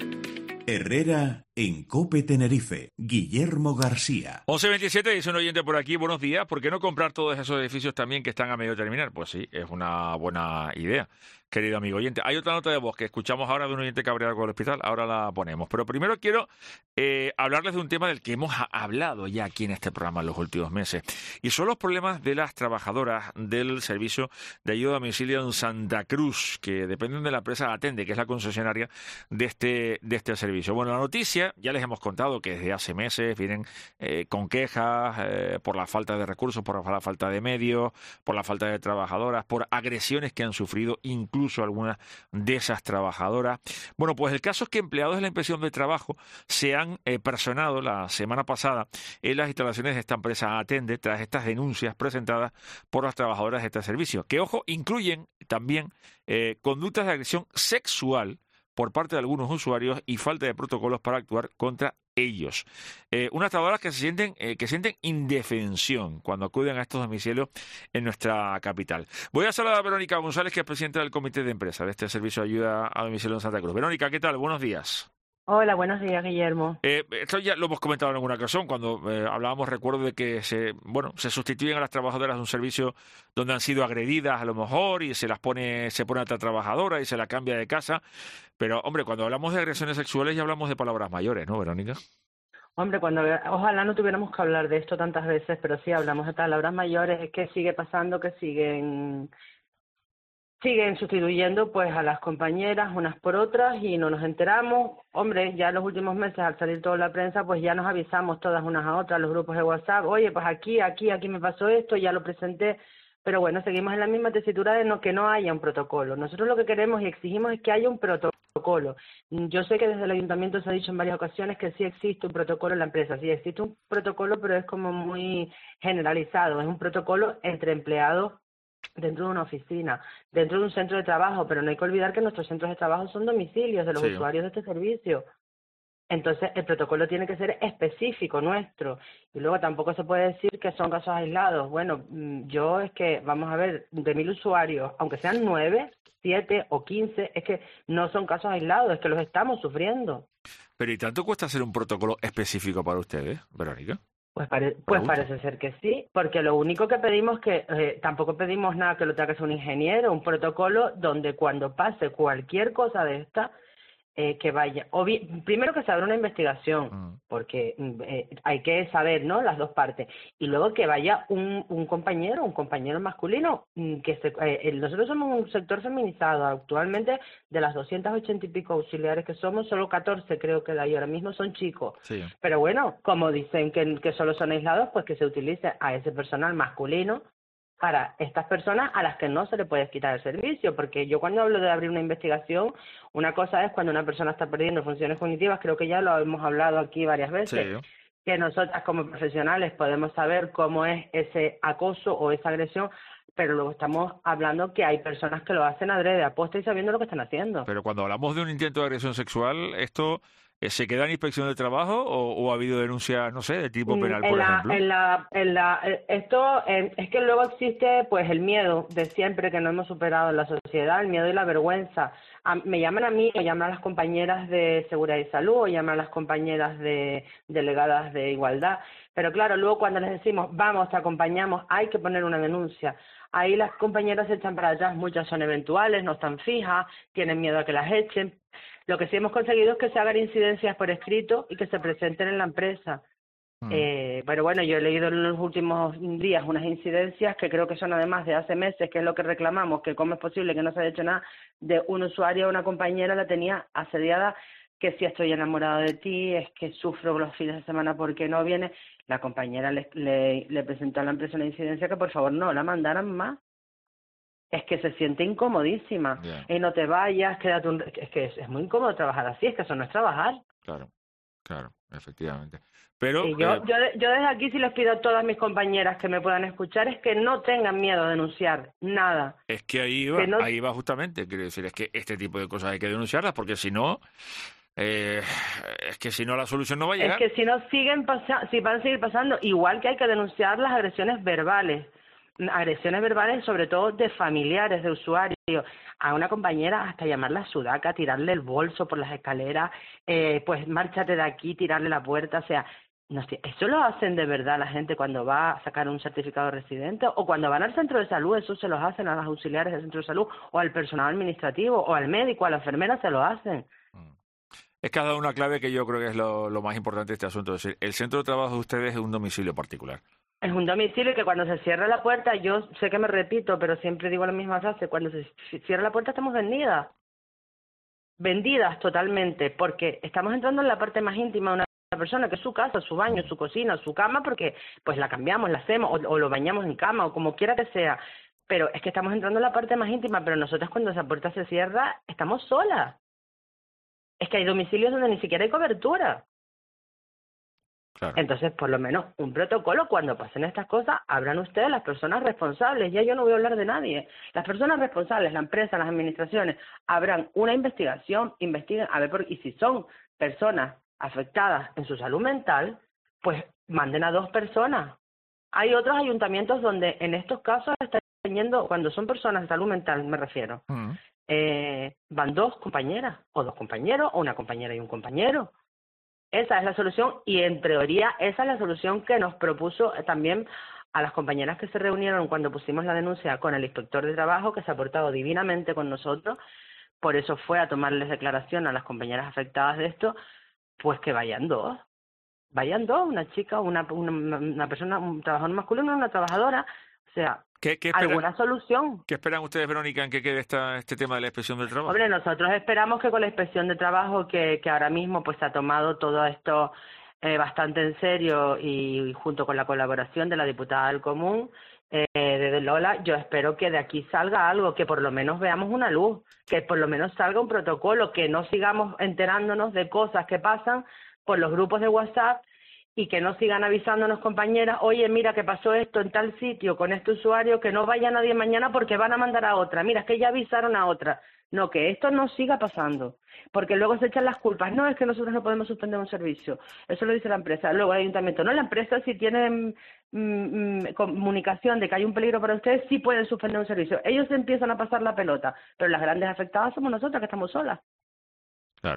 [SPEAKER 6] Herrera en COPE Tenerife, Guillermo García.
[SPEAKER 1] once veintisiete, dice un oyente por aquí, buenos días, ¿por qué no comprar todos esos edificios también que están a medio terminar? Pues sí, es una buena idea, querido amigo oyente. Hay otra nota de voz que escuchamos ahora de un oyente cabreado con el hospital, ahora la ponemos. Pero primero quiero eh, hablarles de un tema del que hemos hablado ya aquí en este programa en los últimos meses, y son los problemas de las trabajadoras del servicio de ayuda a domicilio en Santa Cruz, que dependen de la empresa Atende, que es la concesionaria de este, de este servicio. Bueno, la noticia, ya les hemos contado que desde hace meses vienen eh, con quejas eh, por la falta de recursos, por la falta de medios, por la falta de trabajadoras, por agresiones que han sufrido incluso algunas de esas trabajadoras. Bueno, pues el caso es que empleados de la inspección de trabajo se han eh, personado la semana pasada en las instalaciones de esta empresa Atende tras estas denuncias presentadas por las trabajadoras de este servicio, que, ojo, incluyen también eh, conductas de agresión sexual por parte de algunos usuarios y falta de protocolos para actuar contra ellos. Eh, unas trabajadoras que se sienten eh, que sienten indefensión cuando acuden a estos domicilios en nuestra capital. Voy a saludar a Verónica González, que es presidenta del comité de empresa de este servicio de ayuda a domicilio en Santa Cruz. Verónica, ¿qué tal? Buenos días.
[SPEAKER 25] Hola, buenos días, Guillermo.
[SPEAKER 1] Eh, esto ya lo hemos comentado en alguna ocasión cuando eh, hablábamos, recuerdo, de que se bueno se sustituyen a las trabajadoras de un servicio donde han sido agredidas a lo mejor y se las pone se pone a otra trabajadora y se la cambia de casa. Pero, hombre, cuando hablamos de agresiones sexuales ya hablamos de palabras mayores, ¿no, Verónica?
[SPEAKER 25] Hombre, cuando ojalá no tuviéramos que hablar de esto tantas veces, pero sí hablamos de palabras mayores. Es que sigue pasando que siguen... siguen sustituyendo pues a las compañeras unas por otras y no nos enteramos. Hombre, ya en los últimos meses, al salir toda la prensa, pues ya nos avisamos todas unas a otras, los grupos de WhatsApp, oye, pues aquí, aquí, aquí me pasó esto, ya lo presenté. Pero bueno, seguimos en la misma tesitura de no, que no haya un protocolo. Nosotros lo que queremos y exigimos es que haya un protocolo. Yo sé que desde el ayuntamiento se ha dicho en varias ocasiones que sí existe un protocolo en la empresa. Sí existe un protocolo, pero es como muy generalizado. Es un protocolo entre empleados dentro de una oficina, dentro de un centro de trabajo, pero no hay que olvidar que nuestros centros de trabajo son domicilios de los sí. usuarios de este servicio. Entonces, el protocolo tiene que ser específico nuestro. Y luego tampoco se puede decir que son casos aislados. Bueno, yo es que, vamos a ver, de mil usuarios, aunque sean nueve, siete o quince, es que no son casos aislados, es que los estamos sufriendo.
[SPEAKER 1] Pero ¿y tanto cuesta hacer un protocolo específico para ustedes, Verónica?
[SPEAKER 25] Pues, pare, pues parece ser que sí, porque lo único que pedimos que eh, tampoco pedimos nada que lo tenga que hacer un ingeniero, un protocolo donde cuando pase cualquier cosa de esta, eh, que vaya, obvi- primero que se abra una investigación, mm. porque eh, hay que saber, ¿no?, las dos partes, y luego que vaya un, un compañero, un compañero masculino, que se, eh, nosotros somos un sector feminizado, actualmente de las doscientas ochenta y pico auxiliares que somos, solo catorce creo que hay ahora mismo son chicos,
[SPEAKER 1] sí.
[SPEAKER 25] Pero bueno, como dicen que, que solo son aislados, pues que se utilice a ese personal masculino para estas personas a las que no se le puede quitar el servicio, porque yo cuando hablo de abrir una investigación, una cosa es cuando una persona está perdiendo funciones cognitivas, creo que ya lo hemos hablado aquí varias veces, sí. Que nosotras como profesionales podemos saber cómo es ese acoso o esa agresión, pero luego estamos hablando que hay personas que lo hacen adrede, aposta y sabiendo lo que están haciendo.
[SPEAKER 1] Pero cuando hablamos de un intento de agresión sexual, ¿esto se queda en inspección de trabajo o, o ha habido denuncias, no sé, de tipo penal,
[SPEAKER 25] en
[SPEAKER 1] por
[SPEAKER 25] la,
[SPEAKER 1] ejemplo?
[SPEAKER 25] En la, en la, esto eh, es que luego existe pues el miedo de siempre que no hemos superado en la sociedad, el miedo y la vergüenza. A, me llaman a mí, o llaman a las compañeras de Seguridad y Salud, o llaman a las compañeras de delegadas de Igualdad. Pero claro, luego cuando les decimos, vamos, te acompañamos, hay que poner una denuncia. Ahí las compañeras se echan para atrás, muchas son eventuales, no están fijas, tienen miedo a que las echen. Lo que sí hemos conseguido es que se hagan incidencias por escrito y que se presenten en la empresa. Mm. Eh, pero bueno, yo he leído en los últimos días unas incidencias que creo que son además de hace meses, que es lo que reclamamos, que cómo es posible que no se haya hecho nada, de un usuario, una compañera la tenía asediada, que si estoy enamorado de ti, es que sufro los fines de semana porque no viene. La compañera le, le, le presentó a la empresa una incidencia que por favor no la mandaran más. Es que se siente incomodísima. Yeah. Y no te vayas, quédate un... Es que es, es muy incómodo trabajar así, es que eso no es trabajar.
[SPEAKER 1] Claro, claro, efectivamente. Pero
[SPEAKER 25] y yo,
[SPEAKER 1] eh...
[SPEAKER 25] yo, yo desde aquí sí les pido a todas mis compañeras que me puedan escuchar es que no tengan miedo a denunciar nada.
[SPEAKER 1] Es que ahí va,
[SPEAKER 25] que no...
[SPEAKER 1] ahí va justamente. Quiero decir, es que este tipo de cosas hay que denunciarlas porque si no... Eh, es que si no la solución no va a llegar.
[SPEAKER 25] Es que si no siguen pasando, si van a seguir pasando, igual que hay que denunciar las agresiones verbales. Agresiones verbales, sobre todo de familiares, de usuarios, a una compañera hasta llamarla sudaca, tirarle el bolso por las escaleras, eh, pues márchate de aquí, tirarle la puerta, o sea, no sé, eso lo hacen de verdad la gente cuando va a sacar un certificado de residente o cuando van al centro de salud, eso se los hacen a las auxiliares del centro de salud o al personal administrativo o al médico, a la enfermera se lo hacen.
[SPEAKER 1] Es que has dado una clave que yo creo que es lo, lo más importante de este asunto, es decir, el centro de trabajo de ustedes es un domicilio particular.
[SPEAKER 25] Es un domicilio que cuando se cierra la puerta, yo sé que me repito, pero siempre digo la misma frase, cuando se cierra la puerta estamos vendidas. Vendidas totalmente, porque estamos entrando en la parte más íntima de una persona, que es su casa, su baño, su cocina, su cama, porque pues la cambiamos, la hacemos, o, o lo bañamos en cama, o como quiera que sea. Pero es que estamos entrando en la parte más íntima, pero nosotros cuando esa puerta se cierra, estamos solas. Es que hay domicilios donde ni siquiera hay cobertura. Claro. Entonces, por lo menos, un protocolo, cuando pasen estas cosas, habrán ustedes las personas responsables. Ya yo no voy a hablar de nadie. Las personas responsables, la empresa, las administraciones, habrán una investigación, investiguen, a ver, por, y si son personas afectadas en su salud mental, pues manden a dos personas. Hay otros ayuntamientos donde en estos casos están yendo, cuando son personas de salud mental, me refiero, uh-huh. eh, van dos compañeras, o dos compañeros, o una compañera y un compañero. Esa es la solución y en teoría esa es la solución que nos propuso también a las compañeras que se reunieron cuando pusimos la denuncia con el inspector de trabajo, que se ha portado divinamente con nosotros. Por eso fue a tomarles declaración a las compañeras afectadas de esto, pues que vayan dos. Vayan dos, una chica, una, una, una persona, un trabajador masculino, una trabajadora. O sea,
[SPEAKER 1] ¿Qué, qué esperan,
[SPEAKER 25] alguna solución.
[SPEAKER 1] ¿Qué esperan ustedes, Verónica, en que quede esta, este tema de la inspección del trabajo?
[SPEAKER 25] Hombre, nosotros esperamos que con la inspección de trabajo, que, que ahora mismo pues se ha tomado todo esto eh, bastante en serio y, y junto con la colaboración de la diputada del Común, eh, de Lola, yo espero que de aquí salga algo, que por lo menos veamos una luz, que por lo menos salga un protocolo, que no sigamos enterándonos de cosas que pasan por los grupos de WhatsApp y que no sigan avisándonos compañeras, oye, mira que pasó esto en tal sitio con este usuario, que no vaya nadie mañana porque van a mandar a otra, mira, es que ya avisaron a otra. No, que esto no siga pasando, porque luego se echan las culpas, no, es que nosotros no podemos suspender un servicio, eso lo dice la empresa, luego el ayuntamiento, no, la empresa si tiene mm, mm, comunicación de que hay un peligro para ustedes, sí pueden suspender un servicio, ellos empiezan a pasar la pelota, pero las grandes afectadas somos nosotras que estamos solas.
[SPEAKER 1] Claro.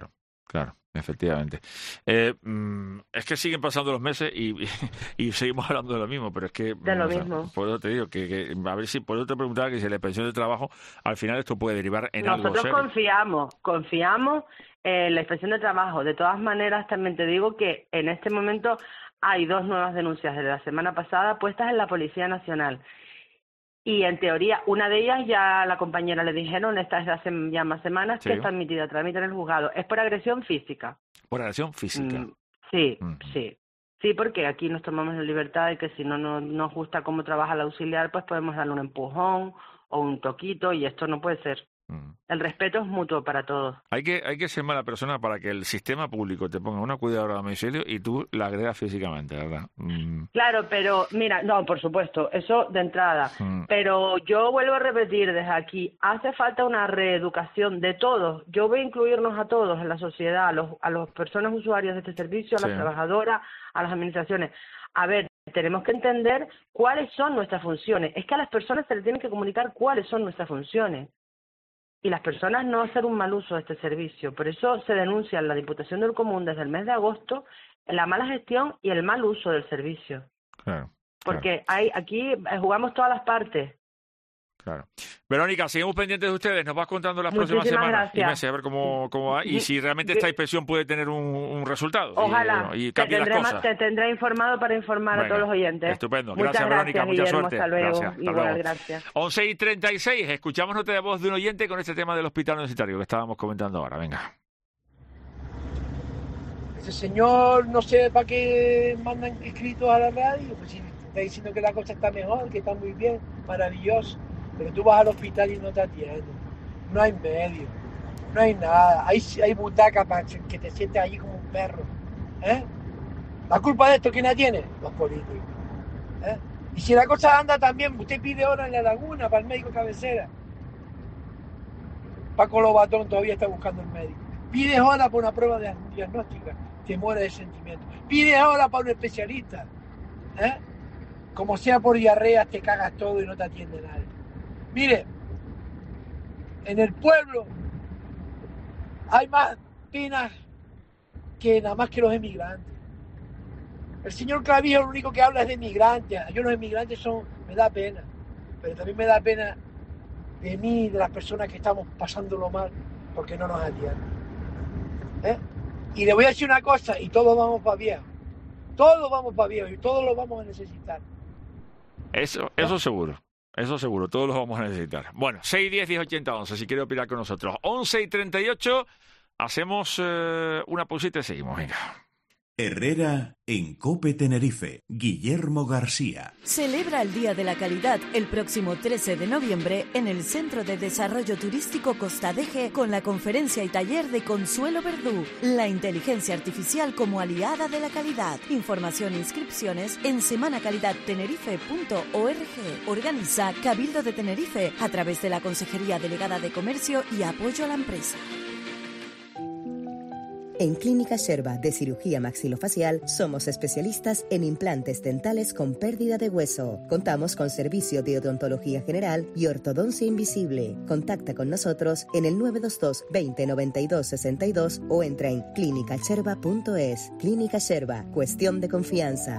[SPEAKER 1] claro. Efectivamente. Eh, mm, es que siguen pasando los meses y, y, y seguimos hablando de lo mismo, pero es que...
[SPEAKER 25] De lo
[SPEAKER 1] o sea,
[SPEAKER 25] mismo.
[SPEAKER 1] por eso te digo, que, que a ver si, por eso te preguntaba que si la pensión de trabajo, al final esto puede derivar en algo
[SPEAKER 25] Nosotros
[SPEAKER 1] serio.
[SPEAKER 25] confiamos, confiamos en la inspección de trabajo. De todas maneras, también te digo que en este momento hay dos nuevas denuncias de la semana pasada puestas en la Policía Nacional. Y en teoría, una de ellas ya la compañera le dijeron, esta es de hace ya más semanas,
[SPEAKER 1] Sí.
[SPEAKER 25] que está admitida a trámite en el juzgado. Es por agresión física.
[SPEAKER 1] Por agresión física.
[SPEAKER 25] Mm, sí,
[SPEAKER 1] Mm.
[SPEAKER 25] sí. Sí, porque aquí nos tomamos la libertad de que si no, no nos gusta cómo trabaja el auxiliar, pues podemos darle un empujón o un toquito y esto no puede ser.
[SPEAKER 1] Mm.
[SPEAKER 25] El respeto es mutuo para todos.
[SPEAKER 1] Hay que, hay que ser mala persona para que el sistema público te ponga una cuidadora a domicilio y tú la agredas físicamente, ¿verdad? Mm.
[SPEAKER 25] Claro, pero mira, no, por supuesto, eso de entrada.
[SPEAKER 1] Mm.
[SPEAKER 25] Pero yo vuelvo a repetir desde aquí, hace falta una reeducación de todos. Yo voy a incluirnos a todos en la sociedad, a los, a las personas usuarias de este servicio, a las
[SPEAKER 1] Sí.
[SPEAKER 25] trabajadoras, a las administraciones. A ver, tenemos que entender cuáles son nuestras funciones. Es que a las personas se les tienen que comunicar cuáles son nuestras funciones. Y las personas no hacer un mal uso de este servicio. Por eso se denuncia en la Diputación del Común desde el mes de agosto la mala gestión y el mal uso del servicio.
[SPEAKER 1] Claro.
[SPEAKER 25] Porque hay aquí eh, jugamos todas las partes.
[SPEAKER 1] Claro. Verónica, seguimos pendientes de ustedes. Nos vas contando las
[SPEAKER 25] Muchísimas
[SPEAKER 1] próximas semanas y
[SPEAKER 25] gracias.
[SPEAKER 1] meses a ver cómo, cómo va y si realmente esta inspección puede tener un, un resultado.
[SPEAKER 25] Ojalá.
[SPEAKER 1] Y, y
[SPEAKER 25] te,
[SPEAKER 1] cambie las
[SPEAKER 25] tendré,
[SPEAKER 1] cosas.
[SPEAKER 25] ma- te tendré informado para informar
[SPEAKER 1] Venga,
[SPEAKER 25] a todos los oyentes.
[SPEAKER 1] estupendo.
[SPEAKER 25] Muchas
[SPEAKER 1] Gracias, Verónica. Mucha
[SPEAKER 25] Guillermo,
[SPEAKER 1] suerte.
[SPEAKER 25] Hasta luego.
[SPEAKER 1] Gracias. Hasta
[SPEAKER 25] Igual,
[SPEAKER 1] luego.
[SPEAKER 25] gracias.
[SPEAKER 1] once y treinta y seis. Escuchamos nota de voz de un oyente con este tema del hospital universitario que estábamos comentando ahora. Venga.
[SPEAKER 2] Ese señor no sé para qué mandan escritos a la radio, pues si está diciendo que la cosa está mejor, que está muy bien, maravilloso, pero tú vas al hospital y no te atienden, no hay medio, no hay nada, hay, hay butacas para que te sientes allí como un perro, ¿eh? ¿La culpa de esto quién la tiene? Los políticos, ¿eh? Y si la cosa anda también, usted pide hora en la laguna para el médico cabecera, Paco Lobatón todavía está buscando el médico. Pides hora para una prueba de diagnóstica, te muere de sentimiento. Pides hora para un especialista, ¿eh? Como sea por diarrea, te cagas todo y no te atiende nadie. Mire, en el pueblo hay más penas que nada más que los emigrantes. El señor Clavijo lo único que habla es de emigrantes. Yo los emigrantes son, me da pena, pero también me da pena de mí, de las personas que estamos pasándolo mal porque no nos atienden. ¿Eh? Y le voy a decir una cosa, y todos vamos para viejo. Todos vamos para viejo y todos lo vamos a necesitar.
[SPEAKER 1] Eso, eso seguro. Eso seguro. Todos los vamos a necesitar. Bueno, seis, diez, diez, ochenta, once. Si quiere opinar con nosotros. once y treinta y ocho. Hacemos eh, una pausita y seguimos. Venga.
[SPEAKER 6] Herrera en COPE Tenerife. Guillermo García.
[SPEAKER 8] Celebra el Día de la Calidad el próximo trece de noviembre en el Centro de Desarrollo Turístico Costa Deje con la conferencia y taller de Consuelo Verdú, la inteligencia artificial como aliada de la calidad. Información e inscripciones en semana calidad tenerife punto org. Organiza Cabildo de Tenerife a través de la Consejería Delegada de Comercio y Apoyo a la Empresa.
[SPEAKER 3] En Clínica Sherba de Cirugía Maxilofacial somos especialistas en implantes dentales con pérdida de hueso. Contamos con servicio de odontología general y ortodoncia invisible. Contacta con nosotros en el nueve dos dos, veinte, noventa y dos, sesenta y dos o entra en clínica sherba punto es. Clínica Sherba, cuestión de confianza.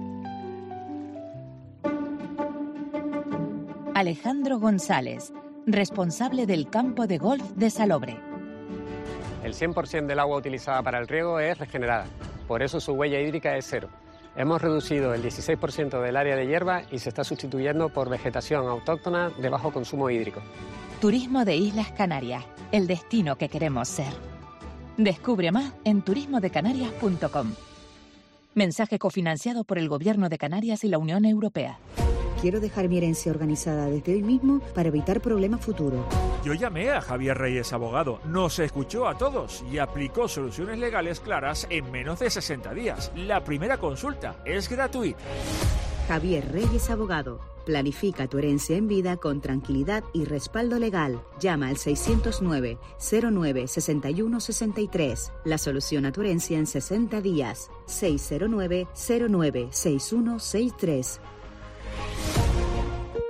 [SPEAKER 4] Alejandro González, responsable del campo de golf de Salobre.
[SPEAKER 5] El cien por ciento del agua utilizada para el riego es regenerada, por eso su huella hídrica es cero. Hemos reducido el dieciséis por ciento del área de hierba y se está sustituyendo por vegetación autóctona de bajo consumo hídrico.
[SPEAKER 4] Turismo de Islas Canarias, el destino que queremos ser. Descubre más en turismo de canarias punto com. Mensaje cofinanciado por el Gobierno de Canarias y la Unión Europea.
[SPEAKER 7] Quiero dejar mi herencia organizada desde hoy mismo para evitar problemas futuros.
[SPEAKER 26] Yo llamé a Javier Reyes Abogado, nos escuchó a todos y aplicó soluciones legales claras en menos de sesenta días. La primera consulta es gratuita.
[SPEAKER 7] Javier Reyes Abogado. Planifica tu herencia en vida con tranquilidad y respaldo legal. Llama al seiscientos nueve, cero nueve, sesenta y uno, sesenta y tres. La solución a tu herencia en sesenta días. seiscientos nueve, cero nueve, sesenta y uno sesenta y tres.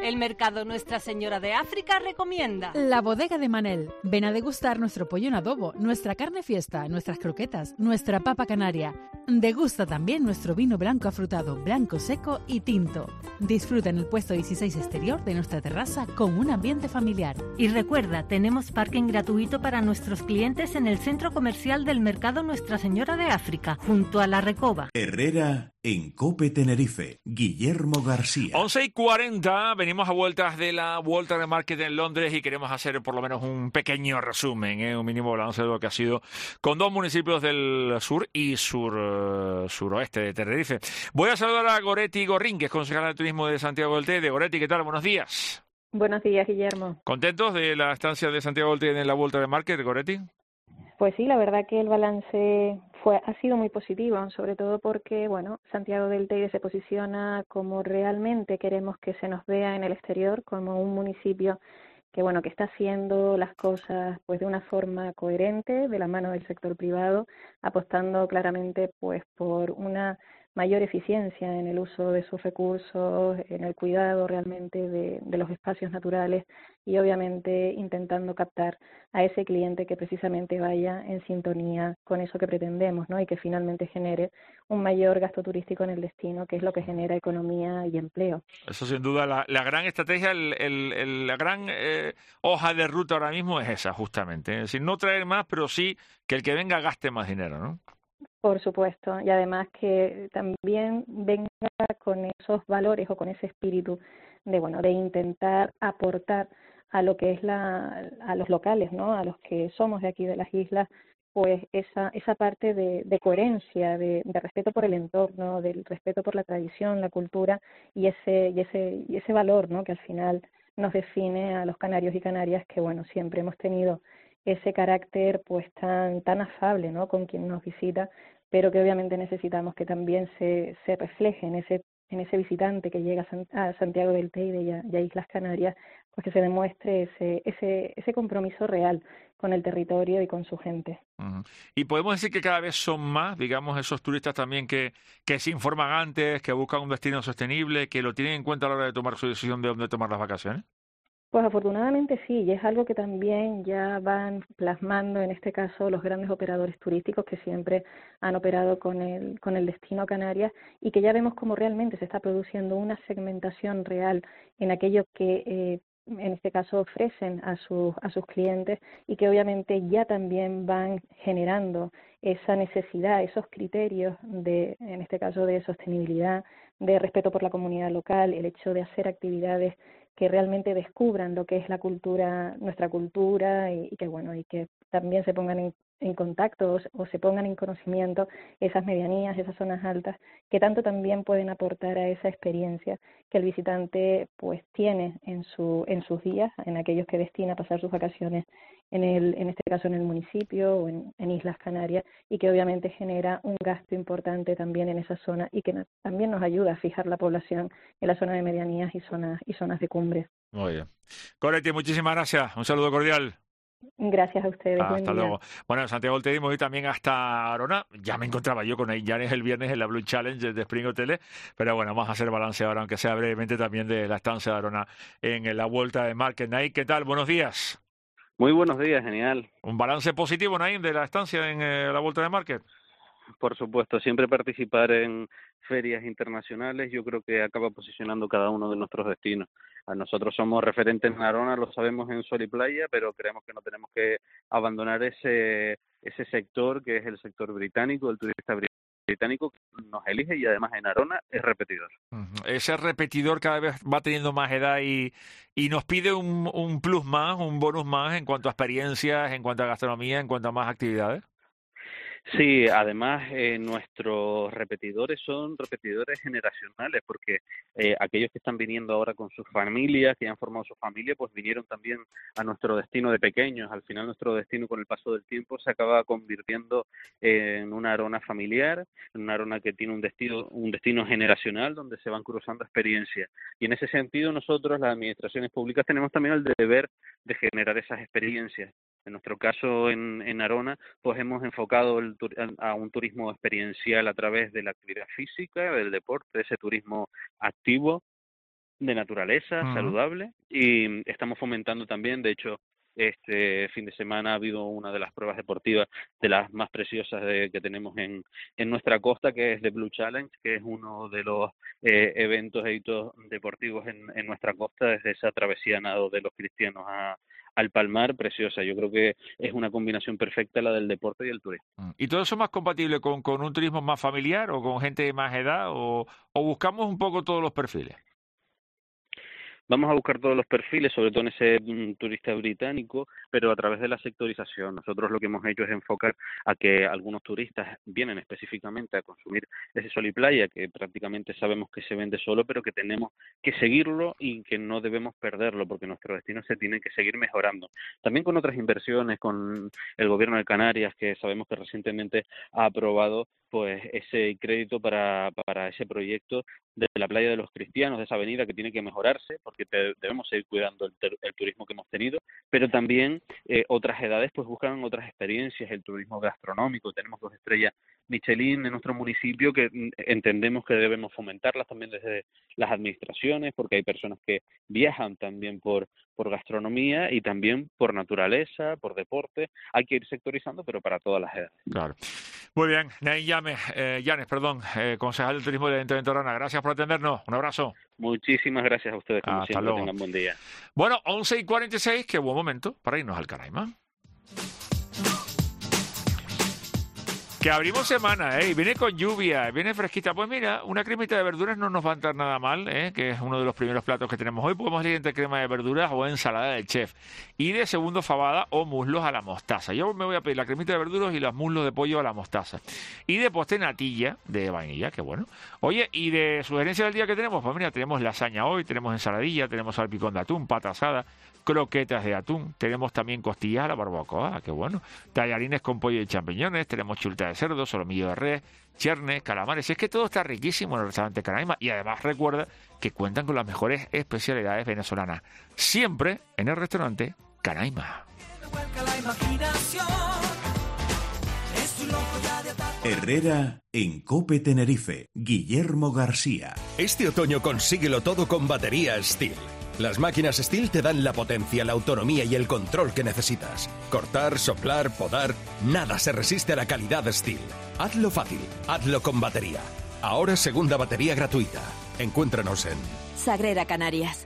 [SPEAKER 17] El mercado Nuestra Señora de África recomienda.
[SPEAKER 9] La bodega de Manel. Ven a degustar nuestro pollo en adobo, nuestra carne fiesta, nuestras croquetas, nuestra papa canaria. Degusta también nuestro vino blanco afrutado, blanco seco y tinto. Disfruta en el puesto dieciséis exterior de nuestra terraza con un ambiente familiar.
[SPEAKER 17] Y recuerda, tenemos parking gratuito para nuestros clientes en el centro comercial del mercado Nuestra Señora de África, junto a la Recoba.
[SPEAKER 6] Herrera en Cope Tenerife. Guillermo García.
[SPEAKER 1] once y cuarenta, venimos a vueltas de la Vuelta de Market en Londres y queremos hacer por lo menos un pequeño resumen, ¿eh? un mínimo balance de lo que ha sido con dos municipios del sur y sur uh, suroeste de Tenerife. Voy a saludar a Goretti Gorrín, que es concejala de turismo de Santiago del Teide. Goretti, ¿qué tal? Buenos días.
[SPEAKER 10] Buenos días, Guillermo.
[SPEAKER 1] ¿Contentos de la estancia de Santiago del Teide en la Vuelta de Market, Goretti?
[SPEAKER 10] Pues sí, la verdad que el balance fue ha sido muy positivo, sobre todo porque, bueno, Santiago del Teide se posiciona como realmente queremos que se nos vea en el exterior, como un municipio que, bueno, que está haciendo las cosas pues de una forma coherente, de la mano del sector privado, apostando claramente pues por una mayor eficiencia en el uso de sus recursos, en el cuidado realmente de, de los espacios naturales y obviamente intentando captar a ese cliente que precisamente vaya en sintonía con eso que pretendemos, ¿no? Y que finalmente genere un mayor gasto turístico en el destino, que es lo que genera economía y empleo.
[SPEAKER 1] Eso sin duda, la, la gran estrategia, el, el, el, la gran eh, hoja de ruta ahora mismo es esa, justamente. Es decir, no traer más, pero sí que el que venga gaste más dinero, ¿no?
[SPEAKER 10] Por supuesto, y además que también venga con esos valores o con ese espíritu de, bueno, de intentar aportar a lo que es la, a los locales, ¿no? A los que somos de aquí de las islas, pues esa esa parte de, de coherencia, de, de respeto por el entorno, del respeto por la tradición, la cultura y ese y ese y ese valor, ¿no? Que al final nos define a los canarios y canarias, que bueno, siempre hemos tenido ese carácter pues tan tan afable, ¿no? Con quien nos visita, pero que obviamente necesitamos que también se se refleje en ese en ese visitante que llega a Santiago del Teide y a, y a Islas Canarias, pues que se demuestre ese ese ese compromiso real con el territorio y con su gente.
[SPEAKER 1] Uh-huh. Y podemos decir que cada vez son más, digamos, esos turistas también que, que se informan antes, que buscan un destino sostenible, que lo tienen en cuenta a la hora de tomar su decisión de dónde tomar las vacaciones.
[SPEAKER 10] Pues afortunadamente sí, y es algo que también ya van plasmando en este caso los grandes operadores turísticos que siempre han operado con el con el destino Canarias y que ya vemos cómo realmente se está produciendo una segmentación real en aquello que eh, en este caso ofrecen a sus a sus clientes y que obviamente ya también van generando esa necesidad, esos criterios de, en este caso, de sostenibilidad, de respeto por la comunidad local, el hecho de hacer actividades que realmente descubran lo que es la cultura, nuestra cultura y, y que bueno y que también se pongan en, en contacto o, o se pongan en conocimiento esas medianías, esas zonas altas que tanto también pueden aportar a esa experiencia que el visitante pues tiene en su en sus días, en aquellos que destina a pasar sus vacaciones en el en este caso en el municipio o en, en Islas Canarias y que obviamente genera un gasto importante también en esa zona y que no, también nos ayuda a fijar la población en la zona de medianías y zonas y zonas de cumbre.
[SPEAKER 1] Muy bien. Goretti, muchísimas gracias. Un saludo cordial.
[SPEAKER 10] Gracias a ustedes.
[SPEAKER 1] Hasta luego. Bueno, en Santiago del Teide hemos ido también hasta Arona. Ya me encontraba yo con Yanes el viernes en la Blue Challenge de Spring Hoteles, pero bueno, vamos a hacer balance ahora, aunque sea brevemente, también de la estancia de Arona en la Vuelta de Market. Naim, ¿qué tal? Buenos días.
[SPEAKER 11] Muy buenos días, genial.
[SPEAKER 1] ¿Un balance positivo, Naim, de la estancia en eh, la Vuelta de Market?
[SPEAKER 11] Por supuesto, siempre participar en ferias internacionales yo creo que acaba posicionando cada uno de nuestros destinos. A nosotros somos referentes en Arona, lo sabemos en Sol y Playa, pero creemos que no tenemos que abandonar ese ese sector que es el sector británico, el turista británico que nos elige y además en Arona es repetidor.
[SPEAKER 1] Uh-huh. Ese repetidor cada vez va teniendo más edad y, y nos pide un, un plus más, un bonus más en cuanto a experiencias, en cuanto a gastronomía, en cuanto a más actividades.
[SPEAKER 11] Sí, además eh, nuestros repetidores son repetidores generacionales porque eh, aquellos que están viniendo ahora con sus familias, que ya han formado su familia, pues vinieron también a nuestro destino de pequeños. Al final nuestro destino con el paso del tiempo se acaba convirtiendo en una Arona familiar, en una Arona que tiene un destino, un destino generacional donde se van cruzando experiencias. Y en ese sentido nosotros, las administraciones públicas, tenemos también el deber de generar esas experiencias. En nuestro caso, en, en Arona, pues hemos enfocado el, a un turismo experiencial a través de la actividad física, del deporte, de ese turismo activo, de naturaleza, uh-huh. saludable, y estamos fomentando también, de hecho, este fin de semana ha habido una de las pruebas deportivas de las más preciosas de, que tenemos en, en nuestra costa, que es The Blue Challenge, que es uno de los eh, eventos e hitos deportivos en, en nuestra costa, desde esa travesía nado de los cristianos a, al Palmar, preciosa. Yo creo que es una combinación perfecta la del deporte y el turismo.
[SPEAKER 1] ¿Y todo eso más compatible con, con un turismo más familiar o con gente de más edad, o, o buscamos un poco todos los perfiles?
[SPEAKER 11] Vamos a buscar todos los perfiles, sobre todo en ese um, turista británico, pero a través de la sectorización. Nosotros lo que hemos hecho es enfocar a que algunos turistas vienen específicamente a consumir ese sol y playa, que prácticamente sabemos que se vende solo, pero que tenemos que seguirlo y que no debemos perderlo, porque nuestro destino se tiene que seguir mejorando. También con otras inversiones, con el gobierno de Canarias, que sabemos que recientemente ha aprobado pues ese crédito para, para ese proyecto de la playa de los cristianos, de esa avenida que tiene que mejorarse, porque te, debemos seguir cuidando el, el turismo que hemos tenido, pero también eh, otras edades pues buscan otras experiencias, el turismo gastronómico. Tenemos dos estrellas Michelin en nuestro municipio que entendemos que debemos fomentarlas también desde las administraciones, porque hay personas que viajan también por, por gastronomía y también por naturaleza, por deporte. Hay que ir sectorizando, pero para todas las edades.
[SPEAKER 1] Claro. Muy bien, Nain Llanes, eh, Llanes, perdón, eh, concejal del turismo de Ayuntamiento de Torana. Gracias por atendernos. Un abrazo.
[SPEAKER 11] Muchísimas gracias a ustedes, como
[SPEAKER 1] Hasta
[SPEAKER 11] siempre.
[SPEAKER 1] Luego.
[SPEAKER 11] Tengan buen día.
[SPEAKER 1] Bueno, once y cuarenta y seis, qué buen momento para irnos al Canaima. Que abrimos semana, ¿eh? Y viene con lluvia, viene fresquita. Pues mira, una cremita de verduras no nos va a entrar nada mal, ¿eh? Que es uno de los primeros platos que tenemos hoy. Podemos elegir entre crema de verduras o ensalada del chef. Y de segundo, fabada o muslos a la mostaza. Yo me voy a pedir la cremita de verduras y los muslos de pollo a la mostaza. Y de postre, natilla de vainilla, que bueno. Oye, y de sugerencia del día que tenemos, pues mira, tenemos lasaña hoy, tenemos ensaladilla, tenemos salpicón de atún, pata asada, croquetas de atún, tenemos también costillas a la barbacoa, que bueno, tallarines con pollo y champiñones, tenemos chuleta de cerdo, solomillo de res, chernes, calamares. Es que todo está riquísimo en el restaurante Canaima, y además recuerda que cuentan con las mejores especialidades venezolanas, siempre en el restaurante Canaima.
[SPEAKER 6] Herrera en Cope Tenerife, Guillermo García.
[SPEAKER 19] Este otoño consíguelo todo con baterías Steel. Las máquinas Steel te dan la potencia, la autonomía y el control que necesitas. Cortar, soplar, podar, nada se resiste a la calidad Steel. Hazlo fácil, hazlo con batería. Ahora segunda batería gratuita. Encuéntranos en
[SPEAKER 24] Sagrera Canarias.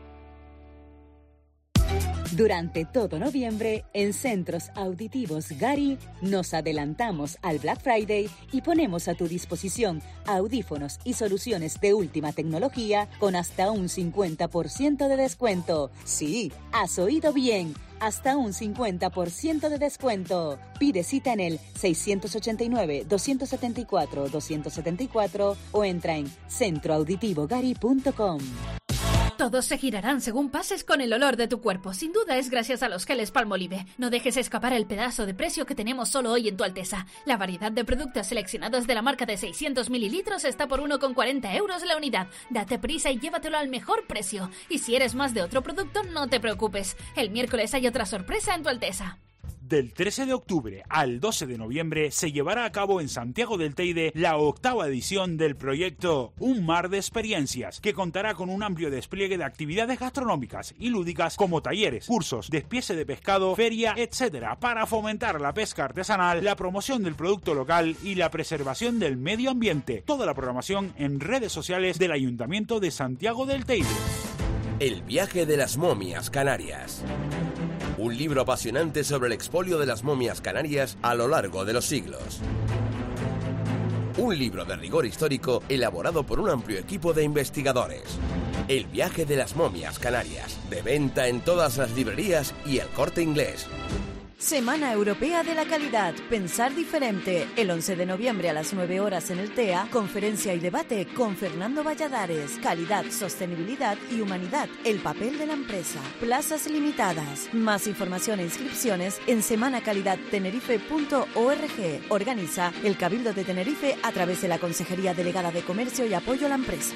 [SPEAKER 7] Durante todo noviembre, en Centros Auditivos Gari, nos adelantamos al Black Friday y ponemos a tu disposición audífonos y soluciones de última tecnología con hasta un cincuenta por ciento de descuento. Sí, has oído bien, hasta un cincuenta por ciento de descuento. Pide cita en el seis ocho nueve, dos siete cuatro, dos siete cuatro o entra en centro auditivo gari punto com.
[SPEAKER 12] Todos se girarán según pases con el olor de tu cuerpo. Sin duda es gracias a los geles Palmolive. No dejes escapar el pedazo de precio que tenemos solo hoy en Tu Alteza. La variedad de productos seleccionados de la marca de seiscientos mililitros está por uno con cuarenta euros la unidad. Date prisa y llévatelo al mejor precio. Y si eres más de otro producto, no te preocupes. El miércoles hay otra sorpresa en Tu Alteza.
[SPEAKER 13] Del trece de octubre al doce de noviembre se llevará a cabo en Santiago del Teide la octava edición del proyecto Un Mar de Experiencias, que contará con un amplio despliegue de actividades gastronómicas y lúdicas como talleres, cursos, despiece de pescado, feria, etcétera, para fomentar la pesca artesanal, la promoción del producto local y la preservación del medio ambiente. Toda la programación en redes sociales del Ayuntamiento de Santiago del Teide.
[SPEAKER 14] El viaje de las momias canarias. Un libro apasionante sobre el expolio de las momias canarias a lo largo de los siglos. Un libro de rigor histórico elaborado por un amplio equipo de investigadores. El viaje de las momias canarias. De venta en todas las librerías y El Corte Inglés.
[SPEAKER 24] Semana Europea de la Calidad. Pensar diferente. El once de noviembre a las nueve horas en el T E A, conferencia y debate con Fernando Valladares. Calidad, sostenibilidad y humanidad. El papel de la empresa. Plazas limitadas. Más información e inscripciones en semana calidad tenerife punto org. Organiza el Cabildo de Tenerife a través de la Consejería Delegada de Comercio y Apoyo a la Empresa.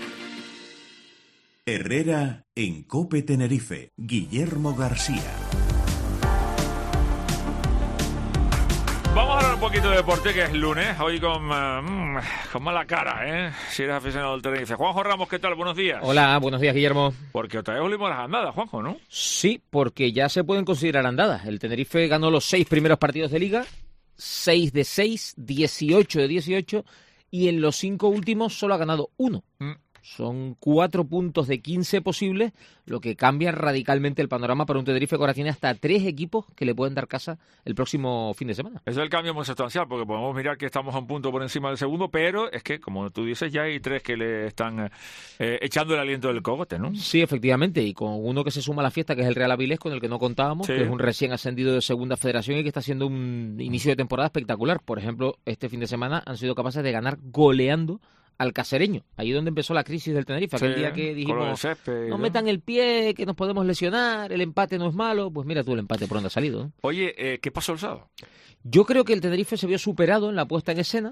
[SPEAKER 6] Herrera en Cope Tenerife, Guillermo García.
[SPEAKER 1] Vamos a hablar un poquito poquito de deporte, que es lunes, hoy con, uh, con mala cara, ¿eh? Si eres aficionado del Tenerife. Juanjo Ramos, ¿qué tal? Buenos días.
[SPEAKER 15] Hola, buenos días, Guillermo.
[SPEAKER 1] Porque otra vez volvimos a las andadas, Juanjo, ¿no?
[SPEAKER 15] Sí, porque ya se pueden considerar andadas. El Tenerife ganó los seis primeros partidos de Liga, seis de seis, dieciocho de dieciocho, y en los cinco últimos solo ha ganado uno. Mm. Son cuatro puntos de quince posibles, lo que cambia radicalmente el panorama para un Tenerife que ahora tiene hasta tres equipos que le pueden dar casa el próximo fin de semana.
[SPEAKER 1] Ese es el cambio muy sustancial, porque podemos mirar que estamos a un punto por encima del segundo, pero es que, como tú dices, ya hay tres que le están eh, echando el aliento del cogote, ¿no?
[SPEAKER 15] Sí, efectivamente, y con uno que se suma a la fiesta, que es el Real Avilés, con el que no contábamos, sí. que es un recién ascendido de segunda federación y que está haciendo un inicio de temporada espectacular. Por ejemplo, este fin de semana han sido capaces de ganar goleando al Cacereño, ahí donde empezó la crisis del Tenerife, aquel sí, día que dijimos, césped, no, no metan el pie, que nos podemos lesionar, el empate no es malo. Pues mira tú el empate por donde ha salido, ¿eh?
[SPEAKER 1] Oye, eh, ¿qué pasó el sábado?
[SPEAKER 15] Yo creo que el Tenerife se vio superado en la puesta en escena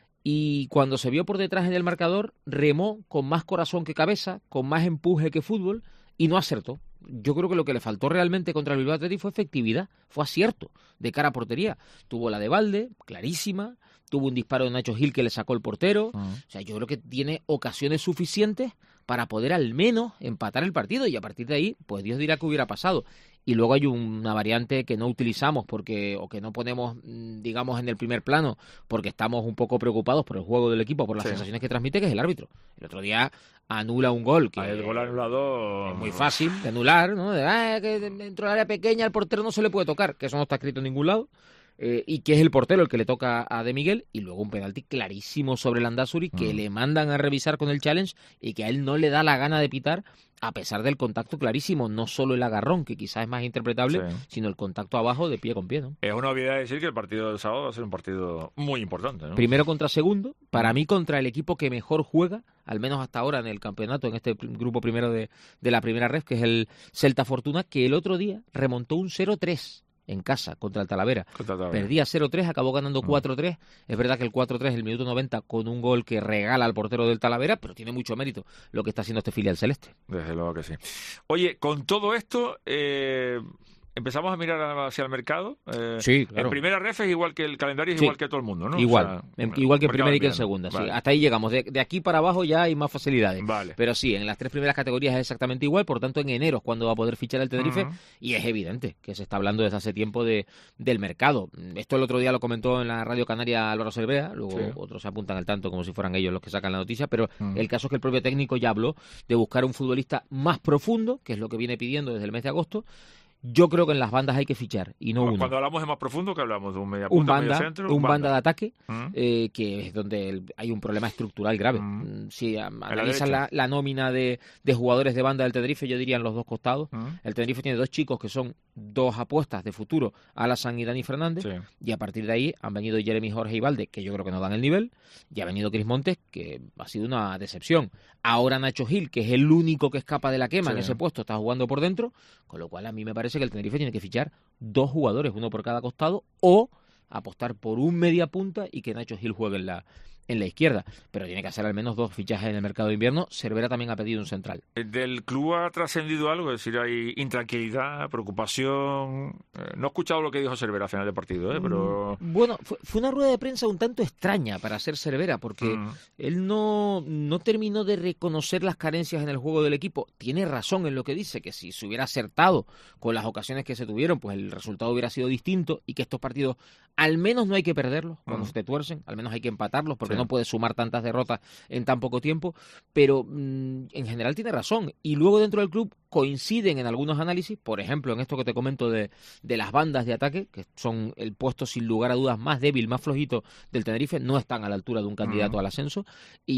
[SPEAKER 15] y cuando se vio por detrás en el marcador, remó con más corazón que cabeza, con más empuje que fútbol y no acertó. Yo creo que lo que le faltó realmente contra el Bilbao Athletic fue efectividad, fue acierto de cara a portería. Tuvo la de Valde, clarísima, tuvo un disparo de Nacho Gil que le sacó el portero. Uh-huh. O sea, yo creo que tiene ocasiones suficientes para poder al menos empatar el partido y a partir de ahí, pues Dios dirá que hubiera pasado. Y luego hay una variante que no utilizamos porque o que no ponemos, digamos, en el primer plano porque estamos un poco preocupados por el juego del equipo, por las sí. sensaciones que transmite, que es el árbitro. El otro día anula un gol que
[SPEAKER 1] el gol anulado
[SPEAKER 15] es muy fácil de anular, ¿no? De, ah, que dentro del área pequeña al portero no se le puede tocar, que eso no está escrito en ningún lado. Eh, y que es el portero el que le toca a De Miguel, y luego un penalti clarísimo sobre el Landázuri que mm. le mandan a revisar con el challenge y que a él no le da la gana de pitar a pesar del contacto clarísimo, no solo el agarrón, que quizás es más interpretable, sí. sino el contacto abajo de pie con pie, ¿no?
[SPEAKER 1] Es una obviedad decir que el partido del sábado va a ser un partido muy importante, ¿no?
[SPEAKER 15] Primero contra segundo, para mí contra el equipo que mejor juega, al menos hasta ahora en el campeonato, en este grupo primero de, de la primera ref, que es el Celta Fortuna, que el otro día remontó un cero tres en casa contra el Talavera. Contra el Talavera. Perdía cero tres, acabó ganando cuatro tres. Es verdad que el cuatro tres, el minuto noventa, con un gol que regala al portero del Talavera, pero tiene mucho mérito lo que está haciendo este filial celeste.
[SPEAKER 1] Desde luego que sí. Oye, con todo esto, eh, empezamos a mirar hacia el mercado. Eh,
[SPEAKER 15] sí, claro.
[SPEAKER 1] En primera ref es igual que el calendario, es
[SPEAKER 15] sí.
[SPEAKER 1] igual que todo el mundo, ¿no?
[SPEAKER 15] Igual,
[SPEAKER 1] o sea,
[SPEAKER 15] en, igual que en primera y que en segunda. Vale. Sí. Hasta ahí llegamos. De, de aquí para abajo ya hay más facilidades. Vale. Pero sí, en las tres primeras categorías es exactamente igual. Por tanto, en enero es cuando va a poder fichar el Tenerife. Uh-huh. Y es evidente que se está hablando desde hace tiempo de del mercado. Esto el otro día lo comentó en la Radio Canaria Álvaro Cervera. Luego sí. otros se apuntan al tanto como si fueran ellos los que sacan la noticia. Pero uh-huh. el caso es que el propio técnico ya habló de buscar un futbolista más profundo, que es lo que viene pidiendo desde el mes de agosto. Yo creo que en las bandas hay que fichar y no
[SPEAKER 1] Cuando
[SPEAKER 15] uno.
[SPEAKER 1] Cuando hablamos de más profundo, ¿qué hablamos? ¿De un media
[SPEAKER 15] punta,
[SPEAKER 1] un
[SPEAKER 15] banda,
[SPEAKER 1] medio centro?
[SPEAKER 15] Un, un banda. banda de ataque,
[SPEAKER 1] ¿Mm?
[SPEAKER 15] eh, que es donde el, hay un problema estructural grave. ¿Mm? Si analizan la, la, la nómina de, de jugadores de banda del Tenerife, yo diría en los dos costados. ¿Mm? El Tenerife tiene dos chicos que son dos apuestas de futuro, Alasan y Dani Fernández, sí. y a partir de ahí han venido Jeremy, Jorge y Valde, que yo creo que no dan el nivel, y ha venido Cris Montes, que ha sido una decepción. Ahora Nacho Gil, que es el único que escapa de la quema sí. en ese puesto, está jugando por dentro, con lo cual a mí me parece que el Tenerife tiene que fichar dos jugadores, uno por cada costado, o apostar por un media punta y que Nacho Gil juegue en la, en la izquierda. Pero tiene que hacer al menos dos fichajes en el mercado de invierno. Cervera también ha pedido un central.
[SPEAKER 1] ¿Del club ha trascendido algo? Es decir, hay intranquilidad, preocupación. Eh, no he escuchado lo que dijo Cervera a final de partido, ¿eh? Pero...
[SPEAKER 15] Bueno, fue, fue una rueda de prensa un tanto extraña para ser Cervera, porque mm. él no, no terminó de reconocer las carencias en el juego del equipo. Tiene razón en lo que dice, que si se hubiera acertado con las ocasiones que se tuvieron, pues el resultado hubiera sido distinto y que estos partidos al menos no hay que perderlos cuando mm. se te tuercen, al menos hay que empatarlos porque sí. no puedes sumar tantas derrotas en tan poco tiempo, pero mmm, en general tiene razón. Y luego dentro del club coinciden en algunos análisis, por ejemplo en esto que te comento de, de las bandas de ataque, que son el puesto sin lugar a dudas más débil, más flojito del Tenerife, no están a la altura de un candidato uh-huh. al ascenso,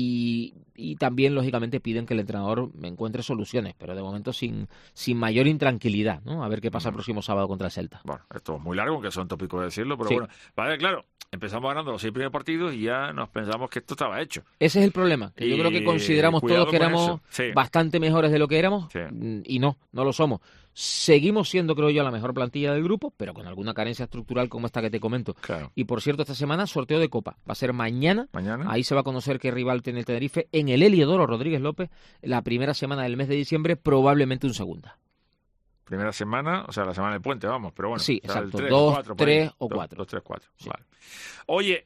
[SPEAKER 15] y, y también lógicamente piden que el entrenador encuentre soluciones, pero de momento sin, sin mayor intranquilidad, ¿no? A ver qué pasa uh-huh. el próximo sábado contra el Celta.
[SPEAKER 1] Bueno, esto es muy largo, que son tópicos de decirlo, pero sí. bueno, vale, claro, empezamos ganando los seis primeros partidos y ya nos pensamos que esto estaba hecho.
[SPEAKER 15] Ese es el problema, que y... yo creo que consideramos todos que éramos sí. bastante mejores de lo que éramos, sí. y no, no lo somos. Seguimos siendo, creo yo, la mejor plantilla del grupo, pero con alguna carencia estructural como esta que te comento. Claro. Y por cierto, esta semana sorteo de Copa. Va a ser mañana. Mañana. Ahí se va a conocer qué rival tiene el Tenerife en el Heliodoro Rodríguez López, la primera semana del mes de diciembre, probablemente un segunda.
[SPEAKER 1] Primera semana, o sea, la semana del puente, vamos, pero bueno.
[SPEAKER 15] Sí,
[SPEAKER 1] o sea,
[SPEAKER 15] exacto,
[SPEAKER 1] tres,
[SPEAKER 15] dos,
[SPEAKER 1] cuatro,
[SPEAKER 15] tres o
[SPEAKER 1] dos,
[SPEAKER 15] cuatro.
[SPEAKER 1] Dos, tres, cuatro,
[SPEAKER 15] Sí.
[SPEAKER 1] vale. Oye,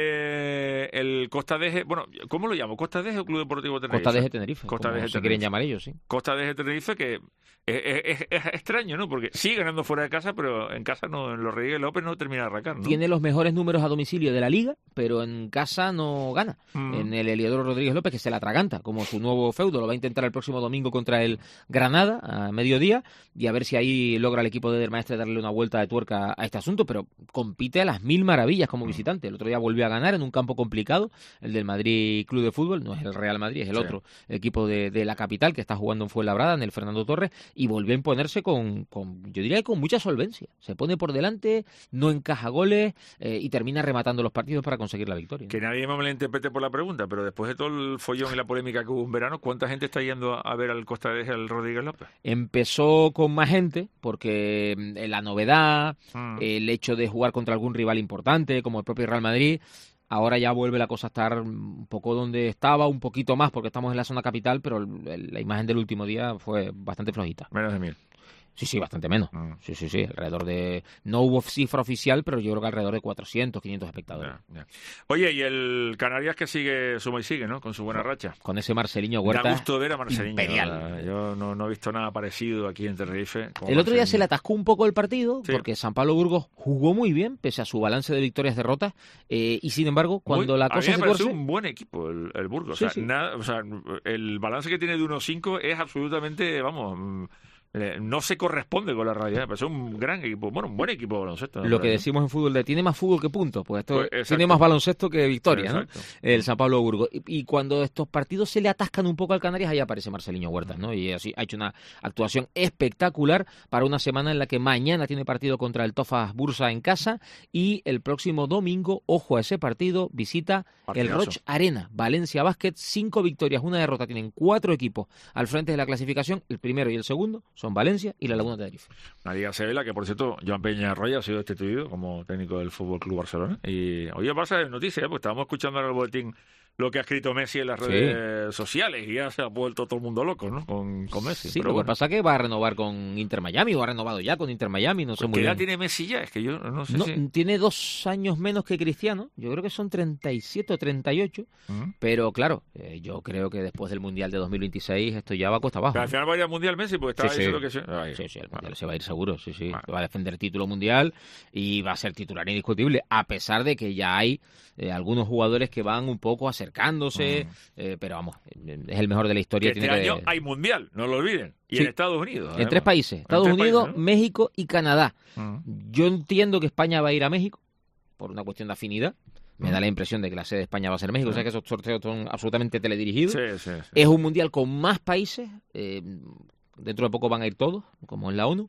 [SPEAKER 1] eh, el Costa de Eje, bueno, ¿cómo lo llamo? ¿Costa de Eje o Club Deportivo Tenerife?
[SPEAKER 15] Costa de Eje Tenerife,
[SPEAKER 1] Costa de
[SPEAKER 15] como
[SPEAKER 1] Eje
[SPEAKER 15] se quieren llamar ellos, sí.
[SPEAKER 1] Costa de Eje Tenerife, que es, es, es extraño, ¿no? Porque sigue ganando fuera de casa, pero en casa no, en los Rodríguez López no termina de arrancar, ¿no?
[SPEAKER 15] Tiene los mejores números a domicilio de la Liga, pero en casa no gana.
[SPEAKER 1] Mm.
[SPEAKER 15] En el Heliodoro Rodríguez López, que se la atraganta, como su nuevo feudo, lo va a intentar el próximo domingo contra el Granada, a mediodía, y a ver si ahí logra el equipo de Der Maestre darle una vuelta de tuerca a este asunto, pero compite a las mil maravillas como visitante. El otro día volvió a ganar en un campo complicado, el del Madrid Club de Fútbol, no es el Real Madrid, es el
[SPEAKER 1] Sí.
[SPEAKER 15] otro equipo de, de la capital que está jugando en Fuenlabrada, en el Fernando Torres, y volvió a imponerse con, con yo diría que con mucha solvencia. Se pone por delante, no encaja goles eh, y termina rematando los partidos para conseguir la victoria.
[SPEAKER 1] Que nadie me malinterprete por la pregunta, pero después de todo el follón y la polémica que hubo en verano, ¿cuánta gente está yendo a ver al Costa de Eje, al Rodríguez López?
[SPEAKER 15] Empezó con más gente porque mm, la novedad,
[SPEAKER 1] Mm.
[SPEAKER 15] el hecho de jugar contra algún rival importante como el propio Real Madrid, ahora ya vuelve la cosa a estar un poco donde estaba, un poquito más porque estamos en la zona capital, pero el- el- la imagen del último día fue bastante flojita.
[SPEAKER 1] Menos de mil.
[SPEAKER 15] Sí, sí, bastante menos. Sí, sí, sí, alrededor de... No hubo cifra oficial, pero yo creo que alrededor de cuatrocientos, quinientos espectadores.
[SPEAKER 1] Ya. Oye, y el Canarias que sigue, suma y sigue, ¿no? Con su buena racha.
[SPEAKER 15] Con ese Marceliño Huerta.
[SPEAKER 1] Da gusto ver a Marceliño.
[SPEAKER 15] imperial.
[SPEAKER 1] ¿verdad? Yo no, no he visto nada parecido aquí en Tenerife. como
[SPEAKER 15] El otro día
[SPEAKER 1] Marceliño.
[SPEAKER 15] se le atascó un poco el partido
[SPEAKER 1] Sí.
[SPEAKER 15] porque San Pablo Burgos jugó muy bien pese a su balance de victorias-derrotas eh, y sin embargo cuando
[SPEAKER 1] Muy-
[SPEAKER 15] la
[SPEAKER 1] a mí
[SPEAKER 15] cosa
[SPEAKER 1] me
[SPEAKER 15] se
[SPEAKER 1] parece
[SPEAKER 15] tuerce...
[SPEAKER 1] un buen equipo el, el Burgos.
[SPEAKER 15] Sí,
[SPEAKER 1] o, sea,
[SPEAKER 15] sí.
[SPEAKER 1] nada- o sea, el balance que tiene de uno cinco es absolutamente, vamos, mm, eh, no se corresponde con la realidad. Pero es un gran equipo, bueno, un buen equipo de baloncesto. ¿no?
[SPEAKER 15] Lo que
[SPEAKER 1] Pero-
[SPEAKER 15] decimos en fútbol de tiene más fútbol que puntos, pues esto
[SPEAKER 1] Pues, exacto.
[SPEAKER 15] tiene más baloncesto que victoria, ¿no?
[SPEAKER 1] Exacto.
[SPEAKER 15] El San Pablo Burgos. Y, y cuando estos partidos se le atascan un poco al Canarias, ahí aparece Marceliño Huertas, ¿no? Y así ha hecho una actuación espectacular para una semana en la que mañana tiene partido contra el Tofas Bursa en casa y el próximo domingo, ojo a ese partido, visita el
[SPEAKER 1] Partidazo.
[SPEAKER 15] Roch Arena, Valencia Basket, cinco victorias, una derrota, tienen cuatro equipos al frente de la clasificación, el primero y el segundo son Valencia y la Laguna Tenerife.
[SPEAKER 1] Una liga severa que, por cierto, Joan Peñarroya ha sido destituido como técnico del Fútbol Club Barcelona. Y hoy pasa de noticias, pues estábamos escuchando en el boletín lo que ha escrito Messi en las
[SPEAKER 15] Sí.
[SPEAKER 1] redes sociales y ya se ha vuelto todo el mundo loco, ¿no? Con, con Messi.
[SPEAKER 15] Sí,
[SPEAKER 1] Pero
[SPEAKER 15] lo
[SPEAKER 1] bueno.
[SPEAKER 15] que pasa es que va a renovar con Inter Miami, o ha renovado ya con Inter Miami, no sé
[SPEAKER 1] Pues,
[SPEAKER 15] muy
[SPEAKER 1] ¿qué edad
[SPEAKER 15] bien.
[SPEAKER 1] tiene Messi ya? Es que yo no sé
[SPEAKER 15] No,
[SPEAKER 1] si...
[SPEAKER 15] tiene dos años menos que Cristiano, yo creo que son treinta y siete o treinta y ocho,
[SPEAKER 1] Mm.
[SPEAKER 15] pero claro, eh, yo creo que después del Mundial de dos mil veintiséis esto ya va cuesta abajo.
[SPEAKER 1] Pero al final va a ir al Mundial Messi porque estaba
[SPEAKER 15] Sí, sí.
[SPEAKER 1] diciendo que sí. Ay,
[SPEAKER 15] Sí, sí, el Mundial se va a ir seguro, sí, sí. Va a defender título mundial y va a ser titular indiscutible, a pesar de que ya hay eh, algunos jugadores que van un poco acercándose, eh, pero vamos, eh, es el mejor de la
[SPEAKER 1] que
[SPEAKER 15] historia.
[SPEAKER 1] este
[SPEAKER 15] tiene que-
[SPEAKER 1] año hay Mundial, no lo olviden. Y
[SPEAKER 15] Sí.
[SPEAKER 1] en Estados Unidos.
[SPEAKER 15] En
[SPEAKER 1] además.
[SPEAKER 15] tres países,
[SPEAKER 1] En
[SPEAKER 15] Estados
[SPEAKER 1] tres
[SPEAKER 15] Unidos,
[SPEAKER 1] países, ¿no?
[SPEAKER 15] México y Canadá.
[SPEAKER 1] Mm.
[SPEAKER 15] Yo entiendo que España va a ir a México por una cuestión de afinidad. Me
[SPEAKER 1] Mm.
[SPEAKER 15] da la impresión de que la sede de España va a ser México. O sea que esos sorteos son absolutamente teledirigidos.
[SPEAKER 1] Sí, sí, sí.
[SPEAKER 15] Es un mundial con más países. eh, dentro de poco van a ir todos, como en la ONU.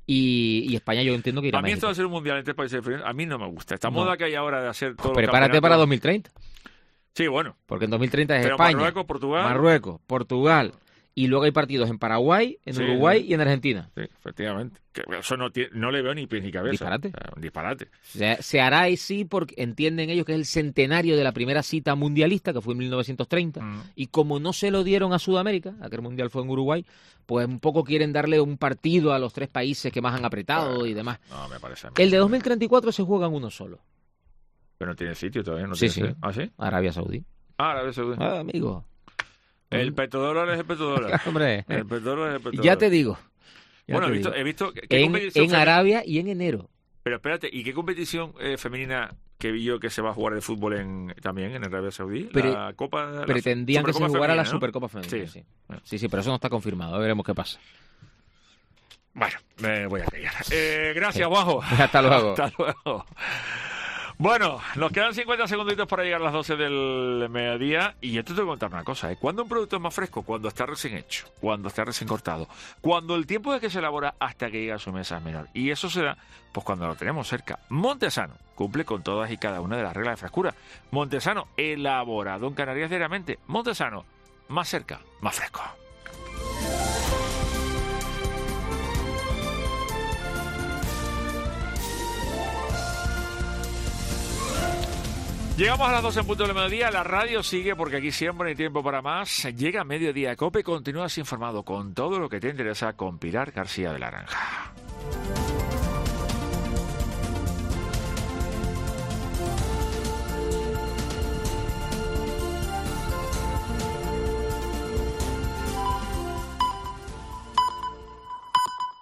[SPEAKER 15] Y, y España yo entiendo que irá
[SPEAKER 1] A
[SPEAKER 15] a
[SPEAKER 1] mí
[SPEAKER 15] México.
[SPEAKER 1] esto de hacer un Mundial en tres países diferentes, a mí no me gusta. Esta
[SPEAKER 15] No.
[SPEAKER 1] moda que hay ahora de hacer todo
[SPEAKER 15] Prepárate para dos mil treinta.
[SPEAKER 1] Sí, bueno.
[SPEAKER 15] Porque en dos mil treinta es
[SPEAKER 1] Pero
[SPEAKER 15] España,
[SPEAKER 1] Marruecos, Portugal.
[SPEAKER 15] Marruecos, Portugal. Y luego hay partidos en Paraguay, en
[SPEAKER 1] Sí,
[SPEAKER 15] Uruguay
[SPEAKER 1] sí.
[SPEAKER 15] y en Argentina.
[SPEAKER 1] Sí, efectivamente. Que eso no, tiene- no le veo ni pies ni cabeza.
[SPEAKER 15] Disparate.
[SPEAKER 1] O sea, un disparate.
[SPEAKER 15] Se, se hará y sí porque entienden ellos que es el centenario de la primera cita mundialista, que fue en mil novecientos treinta,
[SPEAKER 1] Mm.
[SPEAKER 15] y como no se lo dieron a Sudamérica, aquel mundial fue en Uruguay, pues un poco quieren darle un partido a los tres países que más han apretado y demás.
[SPEAKER 1] No, me parece a mí.
[SPEAKER 15] El de dos mil treinta y cuatro se juega en uno solo.
[SPEAKER 1] Pero no tiene sitio todavía. No
[SPEAKER 15] Sí,
[SPEAKER 1] tiene
[SPEAKER 15] sí.
[SPEAKER 1] sitio. ¿Ah, sí?
[SPEAKER 15] Arabia Saudí.
[SPEAKER 1] Ah, Arabia Saudí.
[SPEAKER 15] Ah, amigo.
[SPEAKER 1] El petrodólar es el petrodólar.
[SPEAKER 15] Hombre.
[SPEAKER 1] El petrodólar es el petrodólar.
[SPEAKER 15] Ya te digo. ya
[SPEAKER 1] Bueno,
[SPEAKER 15] te
[SPEAKER 1] he visto,
[SPEAKER 15] digo.
[SPEAKER 1] he visto que- ¿qué
[SPEAKER 15] En,
[SPEAKER 1] competición
[SPEAKER 15] en
[SPEAKER 1] femenina-
[SPEAKER 15] Arabia y en enero.
[SPEAKER 1] Pero espérate, ¿y qué competición eh, femenina que vi yo que se va a jugar de fútbol en, también en Arabia Saudí?
[SPEAKER 15] Pre-
[SPEAKER 1] la Copa. la
[SPEAKER 15] Pretendían que se
[SPEAKER 1] Supercopa
[SPEAKER 15] jugara la
[SPEAKER 1] femenina, ¿no?
[SPEAKER 15] Supercopa Femenina.
[SPEAKER 1] Sí.
[SPEAKER 15] Sí. sí, sí, pero eso no está confirmado. Veremos qué pasa.
[SPEAKER 1] Bueno, me voy a callar. Eh, gracias, Juanjo.
[SPEAKER 15] Hasta luego.
[SPEAKER 1] Hasta luego. Bueno, nos quedan cincuenta segunditos para llegar a las doce del mediodía. Y yo te tengo que contar una cosa, ¿eh? Cuando un producto es más fresco, cuando está recién hecho, cuando está recién cortado, cuando el tiempo de que se elabora hasta que llega a su mesa es menor. Y eso se da, pues cuando lo tenemos cerca. Montesano cumple con todas y cada una de las reglas de frescura. Montesano, elaborado en Canarias diariamente. Montesano, más cerca, más fresco. Llegamos a las doce en punto del mediodía, la radio sigue porque aquí siempre hay tiempo para más. Llega Mediodía COPE, continúas informado con todo lo que te interesa con Pilar García de la Granja.